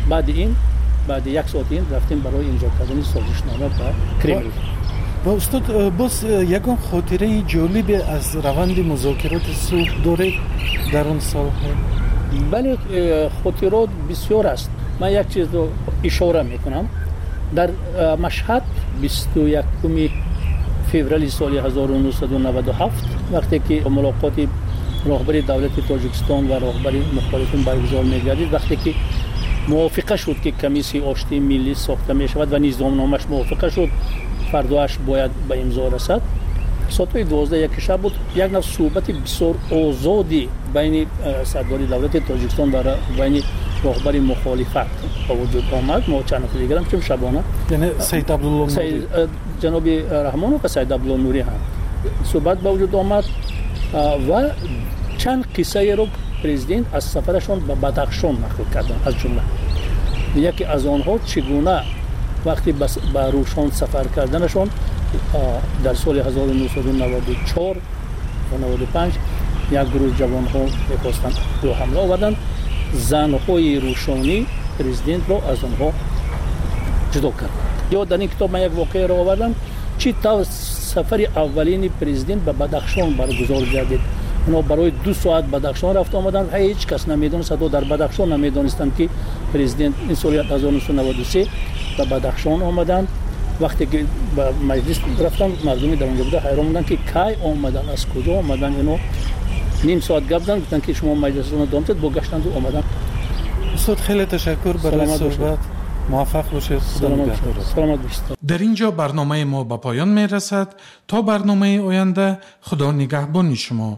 بعد یک ساعت رفتیم برای امضا کردن سازشنامه با کرملین. و استاد باز یگان خاطره جالب از روند مذاکرات صلح داره در اون سالها؟ بله خاطرات بسیار است. من یک چیز رو اشاره میکنم. در مشهد 21 فوریه سال 1997 وقتی که ملاقات رهبر دولت تاجیکستان و رهبر مخالفین برگزار می‌گردید، وقتی که موافقه شد که کمیسیون آشتی ملی ساخته می شود و نظامنامه‌اش موافقه شد، فرداش باید به امضا رسد. ساعت 12 یک شب بود، یک نوع صحبت بسیار آزادی بین سردار دولت تاجیکستان و بین رهبر مخالفت با وجود آمد. ما چند نفر دیگر هم چون شبانه یعنی سید عبدالله نوری، جناب رحمان و سید عبدالله نوری هم صحبت با وجود آمد و چند قصه رو پرزیدنت از سفرشون به بدخشان نقل کردن. از جمله یکی از آنها چگونه وقتی به روشان سفر کردنشون در سال 1994 و 95 یک گروه جوان ها می‌خواستن رو حمله آوردن. زنهای روشانی پرزیدنت رو از آنها جدا کرد. یا در این کتاب من یک واقعه رو آوردم چی تا سفر اولین پرزیدنت به بدخشان برگزار گردید. اونا برای 2 ساعت بدخشان رفت آمدن. هیچ کس نمیدونست، حتی در بدخشان نمیدونستند که پرزیدنت این سال 1993 به بدخشان آمدن. وقتی که به مجلس رفتن مردمی در اونجا بوده حیران موندن که کی آمدن، از کجا آمدن. اینو نیم ساعت گپ زدن، گفتن که شما مجلستون رو دامتید، بگشتند و آمدن. استاد خیلی تشکر برای صحبت. موفق باشید. سلامت باشید. در اینجا برنامه ما به پایان می رسد. تا برنامه آینده، خدا نگهبان شما.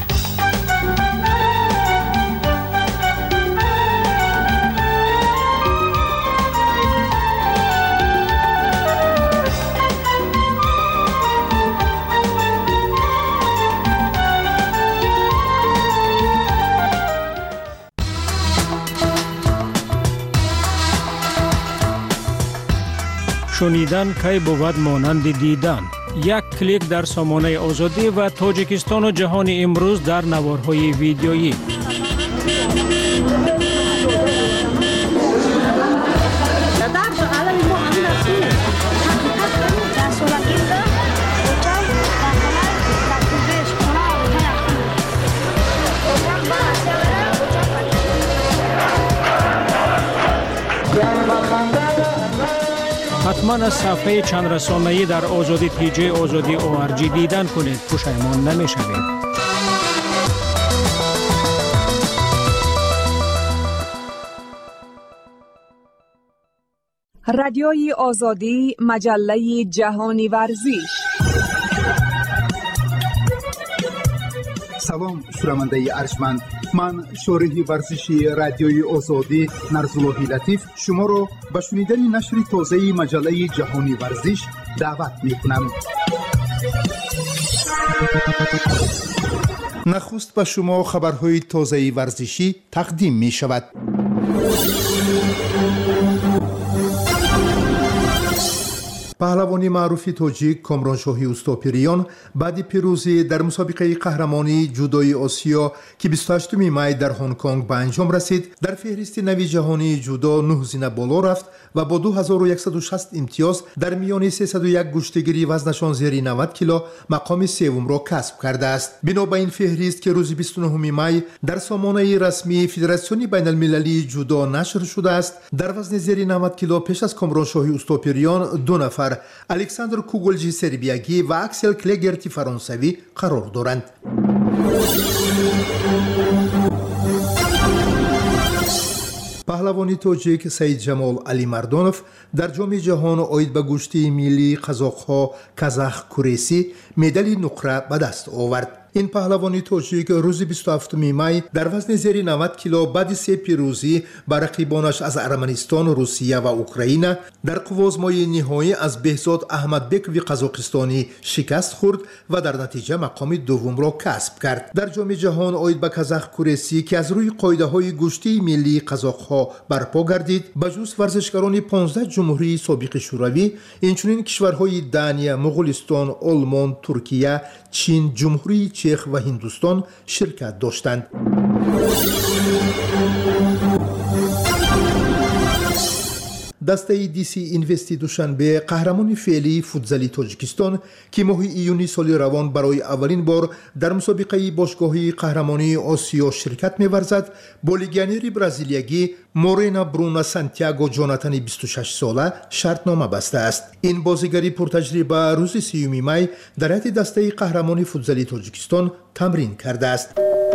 شنیدن کی بود مانند دیدن. یک کلیک در سامانه آزادی و تاجیکستان و جهان امروز در نوارهای ویدیویی. حتما از صفحه چند رسانه‌ای در آزادی پیجی آزادی ORG دیدن کنید، پشیمان نمی‌شوید. رادیوی آزادی، مجله جهانی ورزش. سلام شنونده ارجمند، من شارح ورزشی رادیوی آزادی نرزاللهی لطیف شما را به شنیدن نشر تازه مجله جهانی ورزش دعوت می‌کنم. نخست به شما خبرهای تازه ورزشی تقدیم می‌شود. پهلوانی معروف تاجیک کامرانشاهی اوستاپریان بعد پیروزی در مسابقه قهرمانی جودوی آسیا که 28 می در هنگ کنگ به انجام رسید، در فهرست نوی جهانی جودو 9 زینه بالا رفت و با 2160 امتیاز در میان 301 گشتگیری وزنشان زیر 90 کیلو مقام سوم را کسب کرده است. بنا به این فهرست که روز 29 می در سامانه رسمی فدراسیون بین المللی جودو نشر شده است، در وزن زیر 90 کیلو پیش از کامرانشاهی اوستاپریان 2 نفر الکساندر کوگلجی سربیاگی و اکسل کلگرتی فرانسوی قرار دارند. پهلوانی تاجیک سید جمال علی مردانوف در جام جهان عاید به گشتی ملی قزاق‌ها کازاخ کوریسی مدال نقره به دست آورد. این پهلوانی تاجیک روز 27 می در وزن زیر 90 کیلو بعد 3 پیروزی بر رقیبانش از ارمنستان، روسیه و اوکراین در قوازمای نهایی از بهزاد احمدبکوی قزاقستانی شکست خورد و در نتیجه مقام دوم را کسب کرد. در جام جهان آید به کازاخ کورسی که از روی قاعده های گشتی ملی قزاق‌ها برپا گردید، بجز ورزشکاران 15 جمهوری سابق شوروی، اینچنین کشورهای دانیا، مغولستان، آلمان، ترکیه، چین، جمهوری چک و هندوستان شرکت داشتند. دسته دیسی اینوستی دوشنبه قهرمان فعلی فوتزالی تاجیکستان که ماه ایونی سال روان برای اولین بار در مسابقه باشگاهی قهرمانی آسیا شرکت می‌ورزد، با لیگیونر برزیلیایی مورینا برونو سانتیاگو جوناتان 26 ساله شرطنامه بسته است. این بازیگری پرتجربه روز 30 می در هیئت دسته قهرمانی فوتزالی تاجیکستان تمرین کرده است.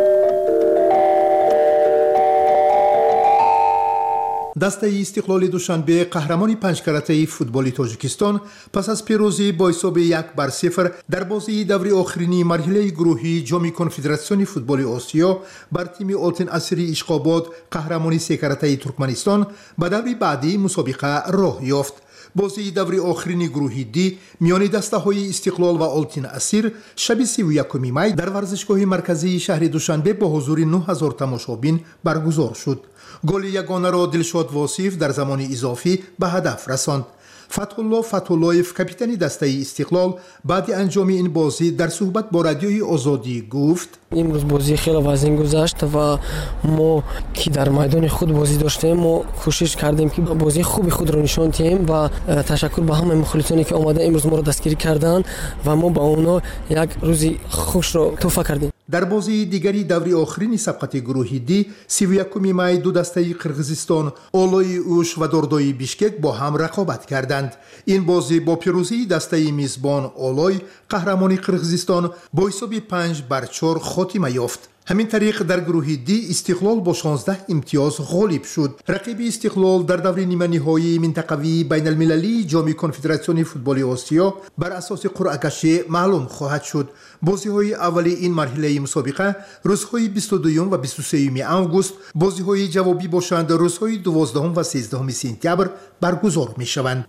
دسته استقلال دوشنبه قهرمانی پنجکارته فوتبالی تاجیکستان پس از پیروزی با حساب 1-0 در بازی دوری آخرین مرحله گروهی جام کنفدراسیون فوتبال آسیا بر تیم آلتین اسیری اشقاباد قهرمانی سه‌کارته ترکمنستان به دوری بعدی مسابقه راه یافت. بازی دوری آخرین گروهی دی میان دسته های استقلال و آلتین اسیر شب 31 می در ورزشگاه مرکزی شهر دوشنبه با حضور 9000 تماشابین برگزار شد. گل یگانه را دلشاد واصف در زمان اضافی به هدف رساند. فتح‌الله فتح‌الله‌یف کاپیتان دسته استقلال بعد انجام این بازی در صحبت با رادیوی آزادی گفت: امروز بازی خیلی وزین گذشت و ما که در میدان خود بازی داشتیم ما کوشش کردیم که بازی خوبی خود را نشان دهیم و تشکر به همه مخالفانی که آمده امروز ما را دستگیری کردند و ما با اونا یک روزی خوش را تحفه کردیم. در بازی دیگری دوری آخرین سبقت گروهی دی 31 می دو دسته قرغیزستان اولای اوش و دردای بیشکک با هم رقابت کردند. این بازی با پیروزی دسته میزبان اولای قهرمانی قرغیزستان با حساب 5-4 خاتمه یافت. همین طریق در گروه دی استقلال با 16 امتیاز غالب شد. رقیب استقلال در دور نیمه نهایی منطقوی بین المللی جام کنفدراسیون فوتبال آسیا بر اساس قرعه کشی معلوم خواهد شد. بازی‌های اولی این مرحله مسابقه روزهای 22 و 23 آگوست، بازی‌های جوابی باشند روزهای 12 و 13 سپتامبر برگزار می‌شوند.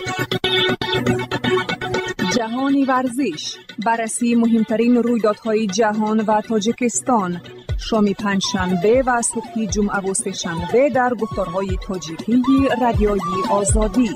جهانی ورزش، بررسی مهمترین رویدادهای جهان و تاجیکستان، شام پنجشنبه و صبح جمعه و سه‌شنبه در گفتارهای تاجیکی رادیوی آزادی.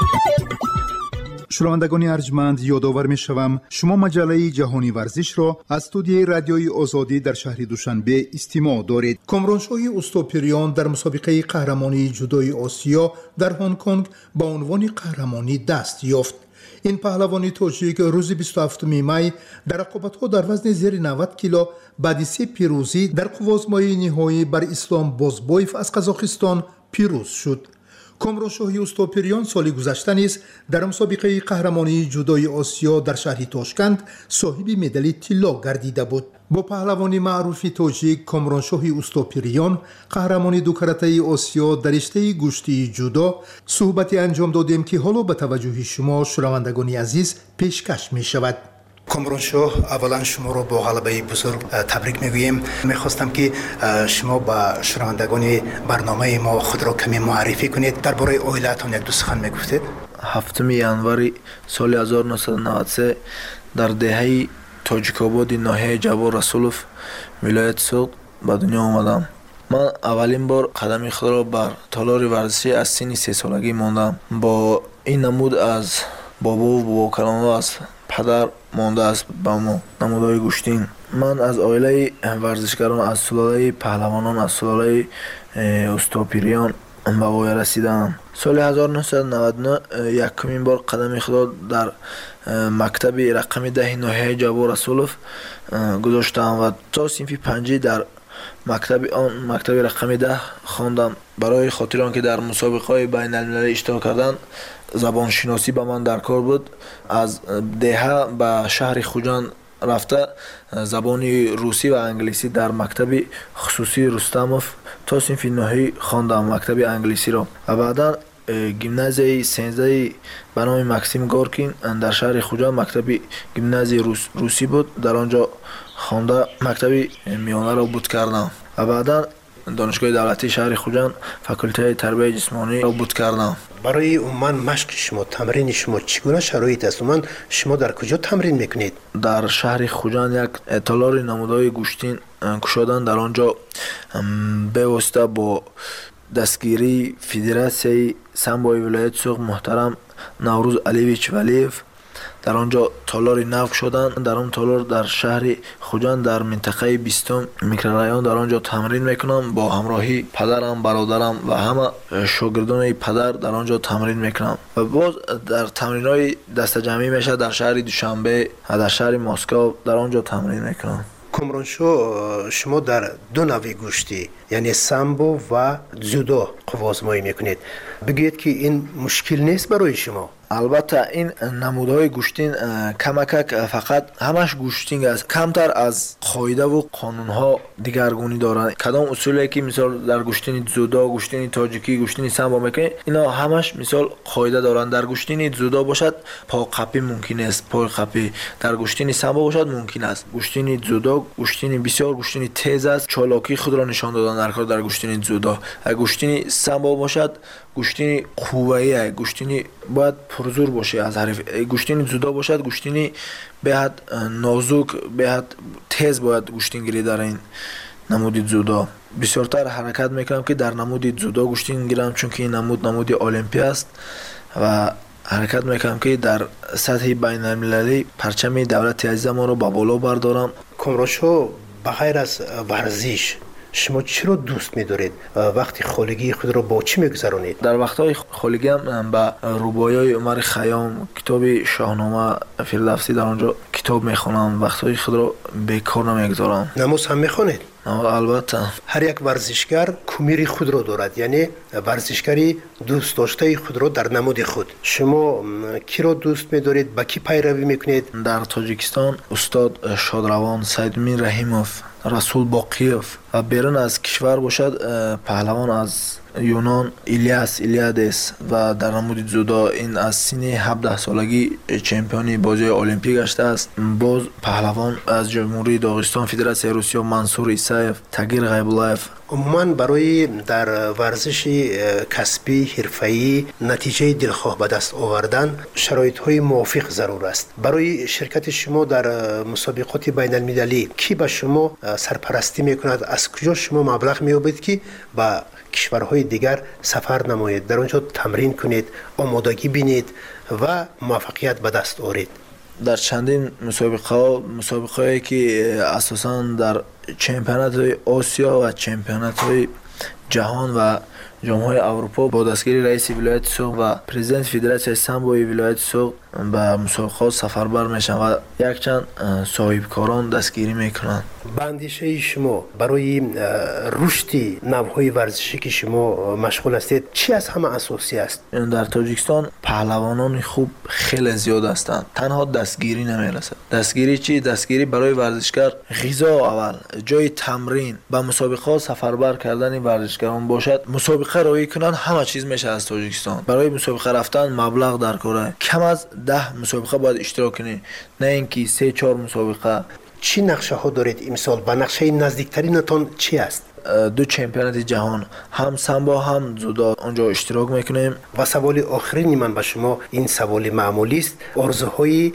شنوندگان ارجمند، یادآور می‌شوم شما مجله جهانی ورزش را از استودیوی رادیوی آزادی در شهر دوشنبه استماع دارید. کامرانشاهی اوستوپریان در مسابقه قهرمانی جودوی آسیا در هنگ کنگ با عنوان قهرمانی دست یافت. این پهلوانی تاجیک روز 27 می در رقابت‌ها در وزن زیر 90 کیلو بعد 3 پیروزی در قوازمای نهایی بر اسلام بازبایف از قزاقستان پیروز شد. کامرانشاهی اوستوپریان سال گذشته نیز در مسابقه قهرمانی جودوی آسیا در شهر تاشکند صاحب مدال طلا گردیده بود. با پهلوانی معروف تاجیک کامرانشاهی اوستوپریان قهرمانی دو کارته آسیا در رشته گوشتی جودو صحبتی انجام دادیم که حالا به توجه شما شنوندگان عزیز پیشکش می شود. کامرانشاه، اولا شما را با غلبه بزرگ تبریک میگوییم. میخواستم که شما با شنوندگان برنامه ما خود را کمی معرفی کنید. درباره عائلتان یک دو سخن میگفتید. 7 ینوری سال 1993 در دهه تاجیک‌آباد ناحیه جوار رسولوف ولایت سوق به دنیا آمدم. من اولین بار قدم خود را بر تالار ورزشی از سن 3 سالگی ماندم. با این نمود از بابا و باباکانم از پدر مانده است به ما نمودهای گوشتین. من از عائله ورزشکاران، از سلاله پهلوانان، از سلاله اوستوپریان به وای رسیدم. سال 1999 یکمین بار قدم خود در مکتب رقم 10 ناحیه جوار رسولوف گذاشتم و تا صنف 5 در مکتب رقم 10 خواندم. برای خاطر آنکه در مسابقه‌های بین المللی اشتراک کردن زبان شناسی به من در کار بود، از دهه به شهر خوجان رفته زبان روسی و انگلیسی در مکتب خصوصی رستموف تا صنف 9 خواندم مکتب انگلیسی را و بعدا گیمنازیای 13 به نام مکسیم گورکین در شهر خوجان مکتب گیمنازی روسی بود، در آنجا خونده مکتبی میانه را بود کردم و بعدا دانشگاه دولتی شهر خوجند فاکولته تربیت جسمانی را بود کردم. برای عموما مشق شما تمرین شما چگونه شرایط است؟ عموما شما در کجا تمرین میکنید؟ در شهر خوجند یک تالار نمودهای گوشتین کشادن، در آنجا به واسطه با دستگیری فدراسیای سامبوی ولایت سوق محترم نوروز علیویچ ولیف در آنجا تالار نو شدن. در آن تالار در شهر خوجند در منطقه 20 میکرورایون در آنجا تمرین میکنم با همراهی پدرم، برادرم و همه شاگردان پدر در آنجا تمرین میکنم و باز در تمرین‌های دست جمعی میشه در شهر دوشنبه و در شهر مسکو در آنجا تمرین میکنم. کامرانشو شما در دو نوع گوشتی یعنی سامبو و جودو قوازمایی میکنید. بگید که این مشکل نیست برای شما؟ البته این نمودهای گوشتین کمک فقط همش گوشتینگ است، کمتر از قاعده و قانونها دیگرگونی دارند. کدام اصولی که مثال در گوشتین جودو، گوشتین تاجیکی، گوشتین سامبو میکنید اینا همش مثال قاعده دارند. در گوشتین جودو باشد پا قپی ممکن است، پای قپی. در گوشتین سامبو باشد ممکن است. گوشتین جودو گوشتین بسیار گوشتین تیز است، چالاکی خود را نشان دادن در کار در گوشتین جودو. اگر گوشتین سامبو باشد گوشتین قوایی است، گوشتین باید پرزور باشه از حریف. گوشتین جودو باشد گوشتین بهت نازک، بهت تیز باید گوشتین گیری در این نمود جودو. بسیارتر حرکت میکنم که در نمود جودو گوشتین گیرم، چون که این نمود المپی است و حرکت میکنم که در سطح بین المللی پرچم دولت عزیز ما رو با بالا بردارم. کامرانشو بغیر از ورزش شما چی رو دوست می‌دارید؟ وقتی خالگی خود رو با چی می‌گذرونید؟ در وقت‌های خالگی هم با رباعی‌های عمر خیام، کتاب شاهنامه فردوسی در آنجا کتاب می‌خونم. وقت‌های خود رو بیکار نمی‌گذارم. نماز هم می‌خونید؟ البته. هر یک ورزشگر کومیر خود رو دارد، یعنی ورزشکاری دوست داشته خود رو در نمود خود. شما کی رو دوست می‌دارید؟ با کی پیروی می‌کنید؟ در تاجیکستان استاد شادروان، سیدمین رحیموف، رسول باقیوف و بیرون از کشور باشد پهلوان از یونان ایلیادس و در نمود جودو این از سن 17 سالگی چمپیون بازی المپیک گشته است. باز پهلوان از جمهوری داغستان فدراسیون روسیه منصور ایسایف، تاگیر غیبولایف. عموما برای در ورزش کسبی حرفه‌ای نتیجه دلخواه به دست آوردن شرایط‌های موافق ضرور است. برای شرکت شما در مسابقات بین المللی کی به شما سرپرستی میکند؟ از کجا شما مبلغ مییابید که با کشورهای دیگر سفر نمایید، در آنجا تمرین کنید، آمادگی بینید و موفقیت به دست آورید؟ در چندین مسابقه‌ای که اساساً در چمپیونات آسیا و چمپیونات جهان و جام‌های اروپا با دستگیری رئیس ولایت سوق و پرزیدنت فدراسیون سامبوی ولایت سوق به مسابقات سفربر میشن و یک چند صاحبکاران دستگیری میکنن. اندیشه شما برای رشد نوع‌های ورزشی که شما مشغول هستید چی از همه اساسی است؟ در تاجیکستان پهلوانان خوب خیلی زیاد هستند، تنها دستگیری نمیرسه. دستگیری چی؟ دستگیری برای ورزشکار غذا اول، جای تمرین، با مسابقات سفربر کردن ورزشکاران باشد، مسابقه روی کنن، همه چیز میشه از تاجیکستان. برای مسابقه رفتن مبلغ در کاره، کم از 10 مسابقه باید اشتراک کنی، نه اینکه 3-4 مسابقه. چی نقشه ها دارید امسال؟ با نقشه نزدیکترینتون چی است؟ 2 چمپیونات جهان، هم سامبو هم جودو اونجا اشتراک میکنیم. و سوال آخرین من به شما، این سوال معمولی است، آرزوهای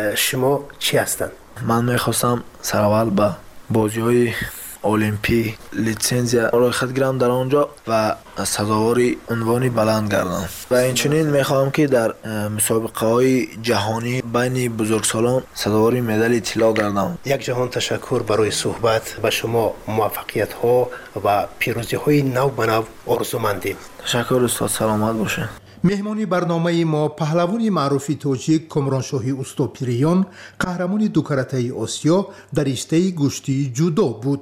شما چی هستند؟ من میخواستم سراول به بازی‌های المپی لیسانسیا را خود گیرم در آنجا و سزاواری عنوانی بلند گردم و اینچنین میخواهم که در مسابقه های جهانی بین بزرگسالان سزاواری مدال طلا گردم. یک جهان تشکر برای صحبت. به شما موفقیت ها و پیروزی های نو به نو آرزومندیم. تشکر استاد، سلامت باشه. مهمانی برنامه ما پهلوان معروف تاجیک کامرانشاهی اوستاپیریان قهرمان دو کرته آسیا در رشته گوشتی جودو بود.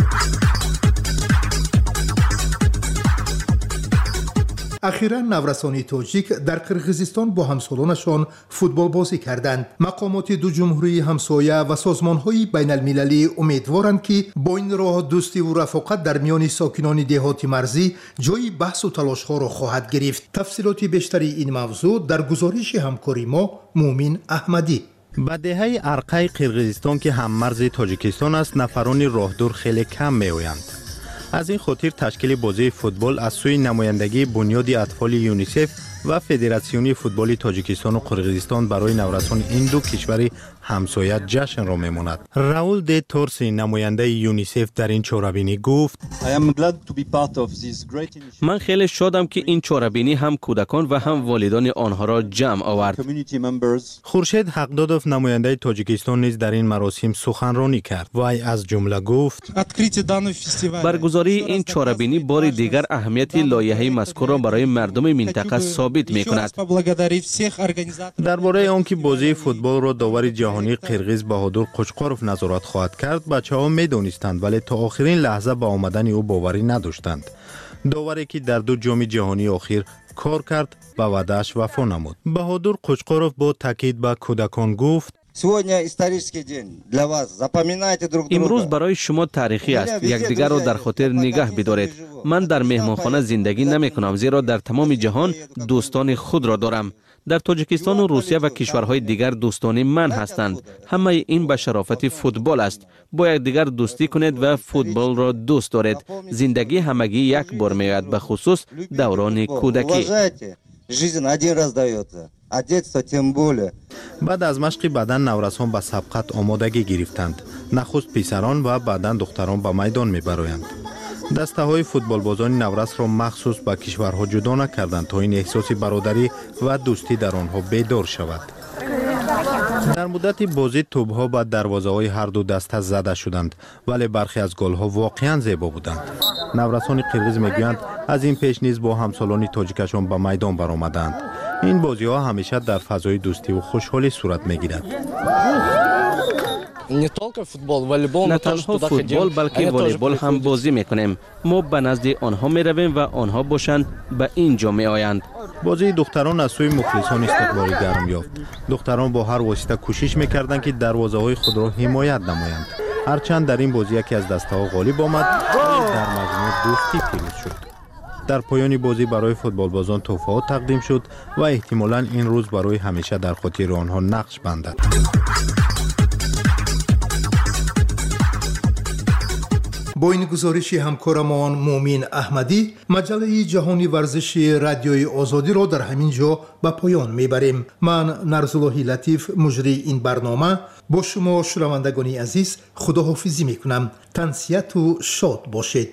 اخیراً نورسانی تاجیک در قرقیزستان با همسالانشان فوتبال بازی کردند. مقامات دو جمهوری همسایه و سازمان‌های بین المللی امیدوارند که با این راه دوستی و رفاقت در میان ساکنان دهات مرزی جای بحث و تلاش‌ها را خواهد گرفت. تفصیلات بیشتری این موضوع در گزارش همکاری ما مومن احمدی. به دهه ارقه قرقیزستان که هم مرز تاجیکستان است نفران راهدور خیلی کم می‌آیند. از این خاطر تشکیل بازی فوتبال از سوی نمایندگی بنیاد اطفال یونیسف و فدراسیون فوتبال تاجیکستان و قرقیزستان برای نورسان این دو کشور همسایه جشن را می‌ماند. راول د تورسی نماینده یونیسف در این چهاربینی گفت: من خیلی شادم که این چهاربینی هم کودکان و هم والدان آنها را جمع آورد. خورشید حقدادوف نماینده تاجیکستان نیز در این مراسم سخنرانی کرد. وی از جمله گفت: برگزاری این چهاربینی بار دیگر اهمیت لایحه مذکور را برای مردم منطقه ثابت می‌کند. درباره آنکه بازی فوتبال را داور جهانی قرقیز بهادر قوچقاروف نظارت خواهد کرد بچه‌ها می‌دانستند ولی تا آخرین لحظه به آمدن او باوری نداشتند. داوری که در دو جام جهانی اخیر کار کرد به وعده‌اش وفا نمود. بهادر قوچقاروف با تاکید به کودکان گفت: امروز برای شما تاریخی است. یکدیگر را در خاطر نگاه بدارید. من در مهمانخانه زندگی نمی کنم زیرا در تمام جهان دوستان خود را دارم. در تاجیکستان و روسیه و کشورهای دیگر دوستان من هستند. همه این به شرافت فوتبال است. با یکدیگر دوستی کنید و فوتبال را دوست دارید. زندگی همگی یک بار میآید، به خصوص دوران کودکی. بعد از مشق بدن نورسان به سبقت آمادگی گرفتند. نخست پسران و بعداً دختران به میدان میبرایند. دسته های فوتبال بازان نورس را مخصوص به کشورها جدا نکردند تا این احساس برادری و دوستی در آنها بیدار شود. در مدت بازی توپ‌ها به دروازه‌های هر دو دسته زده شدند ولی برخی از گل‌ها واقعاً زیبا بودند. نورسان قرقیز میگویند از این پیش نیز با همسالان تاجیکشان به میدان برآمدند. این بازی‌ها همیشه در فضای دوستی و خوشحالی صورت می‌گیرد. نه تنها فوتبال بلکه والیبال هم بازی میکنیم. ما به نزد آنها میرویم و آنها باشند به اینجا میآیند. بازی دختران از سوی مخلصان استقبالی گرم یافت. دختران با هر واسطه کوشش میکردند که دروازه‌های خود را حمایت نمایند. هرچند در این بازی یکی از دسته‌ها غالب آمد در مجموع دوستی پیروز شد. در پایان بازی برای فوتبال بازان تحفه‌ها تقدیم شد و احتمالاً این روز برای همیشه در خاطر آنها نقش بندد. با این گزارشی همکارمان مومین احمدی مجله جهانی ورزشی رادیوی آزادی را در همین جا به پایان میبریم. من نرزاللهی لطیف مجری این برنامه با شما شنوندگان عزیز خداحافظی میکنم. تنسیت و شاد باشید.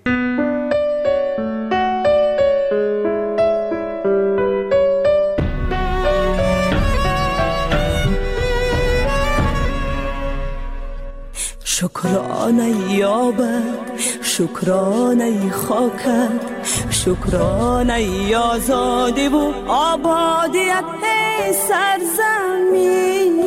شکرانه یابد شکرانه خاکت شکرانه آزادی و آبادیت ای سرزمین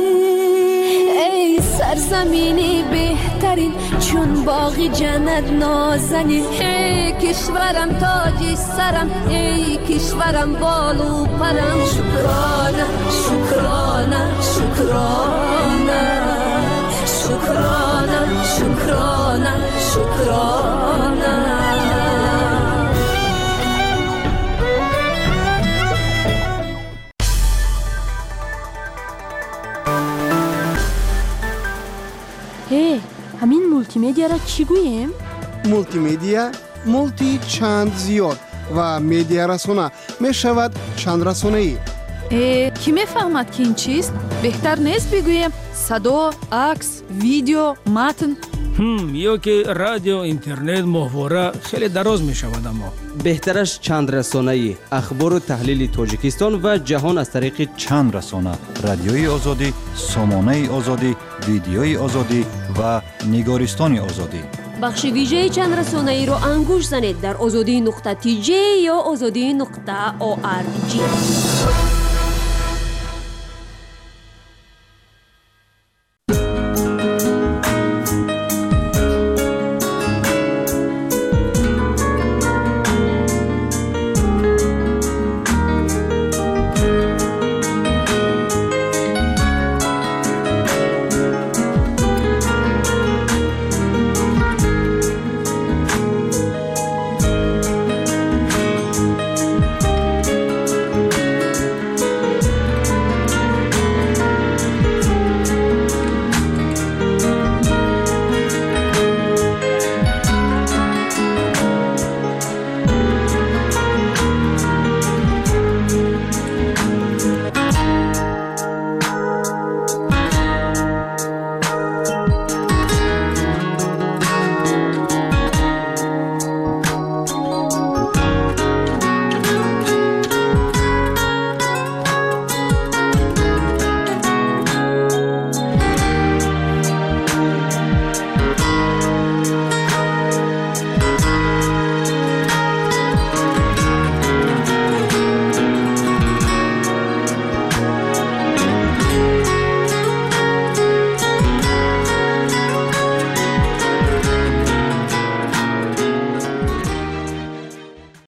ای سرزمینی بهترین چون باغی جنت نازنین ای کشورم تاجی سرم ای کشورم بالو پرم شکرانه شکرانه شکرانه شکرانه شکرانه شکرانه هی همین مولتی میدیا را چی گوییم؟ مولتی میدیا مولتی چند زیاد و میدیا رسانه می شود چند رسانه ای. کی میفهمد که این چیست؟ بهتر نیست بگویم صدا، عکس، ویدیو، متن. یا که رادیو، اینترنت، ماهواره خیلی دراز می شود. اما بهترش چند رسانه‌ای، اخبار و تحلیل تاجیکستان و جهان از طریق چند رسانه: رادیوی آزادی، سامانه آزادی، ویدیوی آزادی و نگارستان آزادی. بخش ویژه چند رسانه‌ای رو انگوش زنید در azadi.tj یا azadi.org.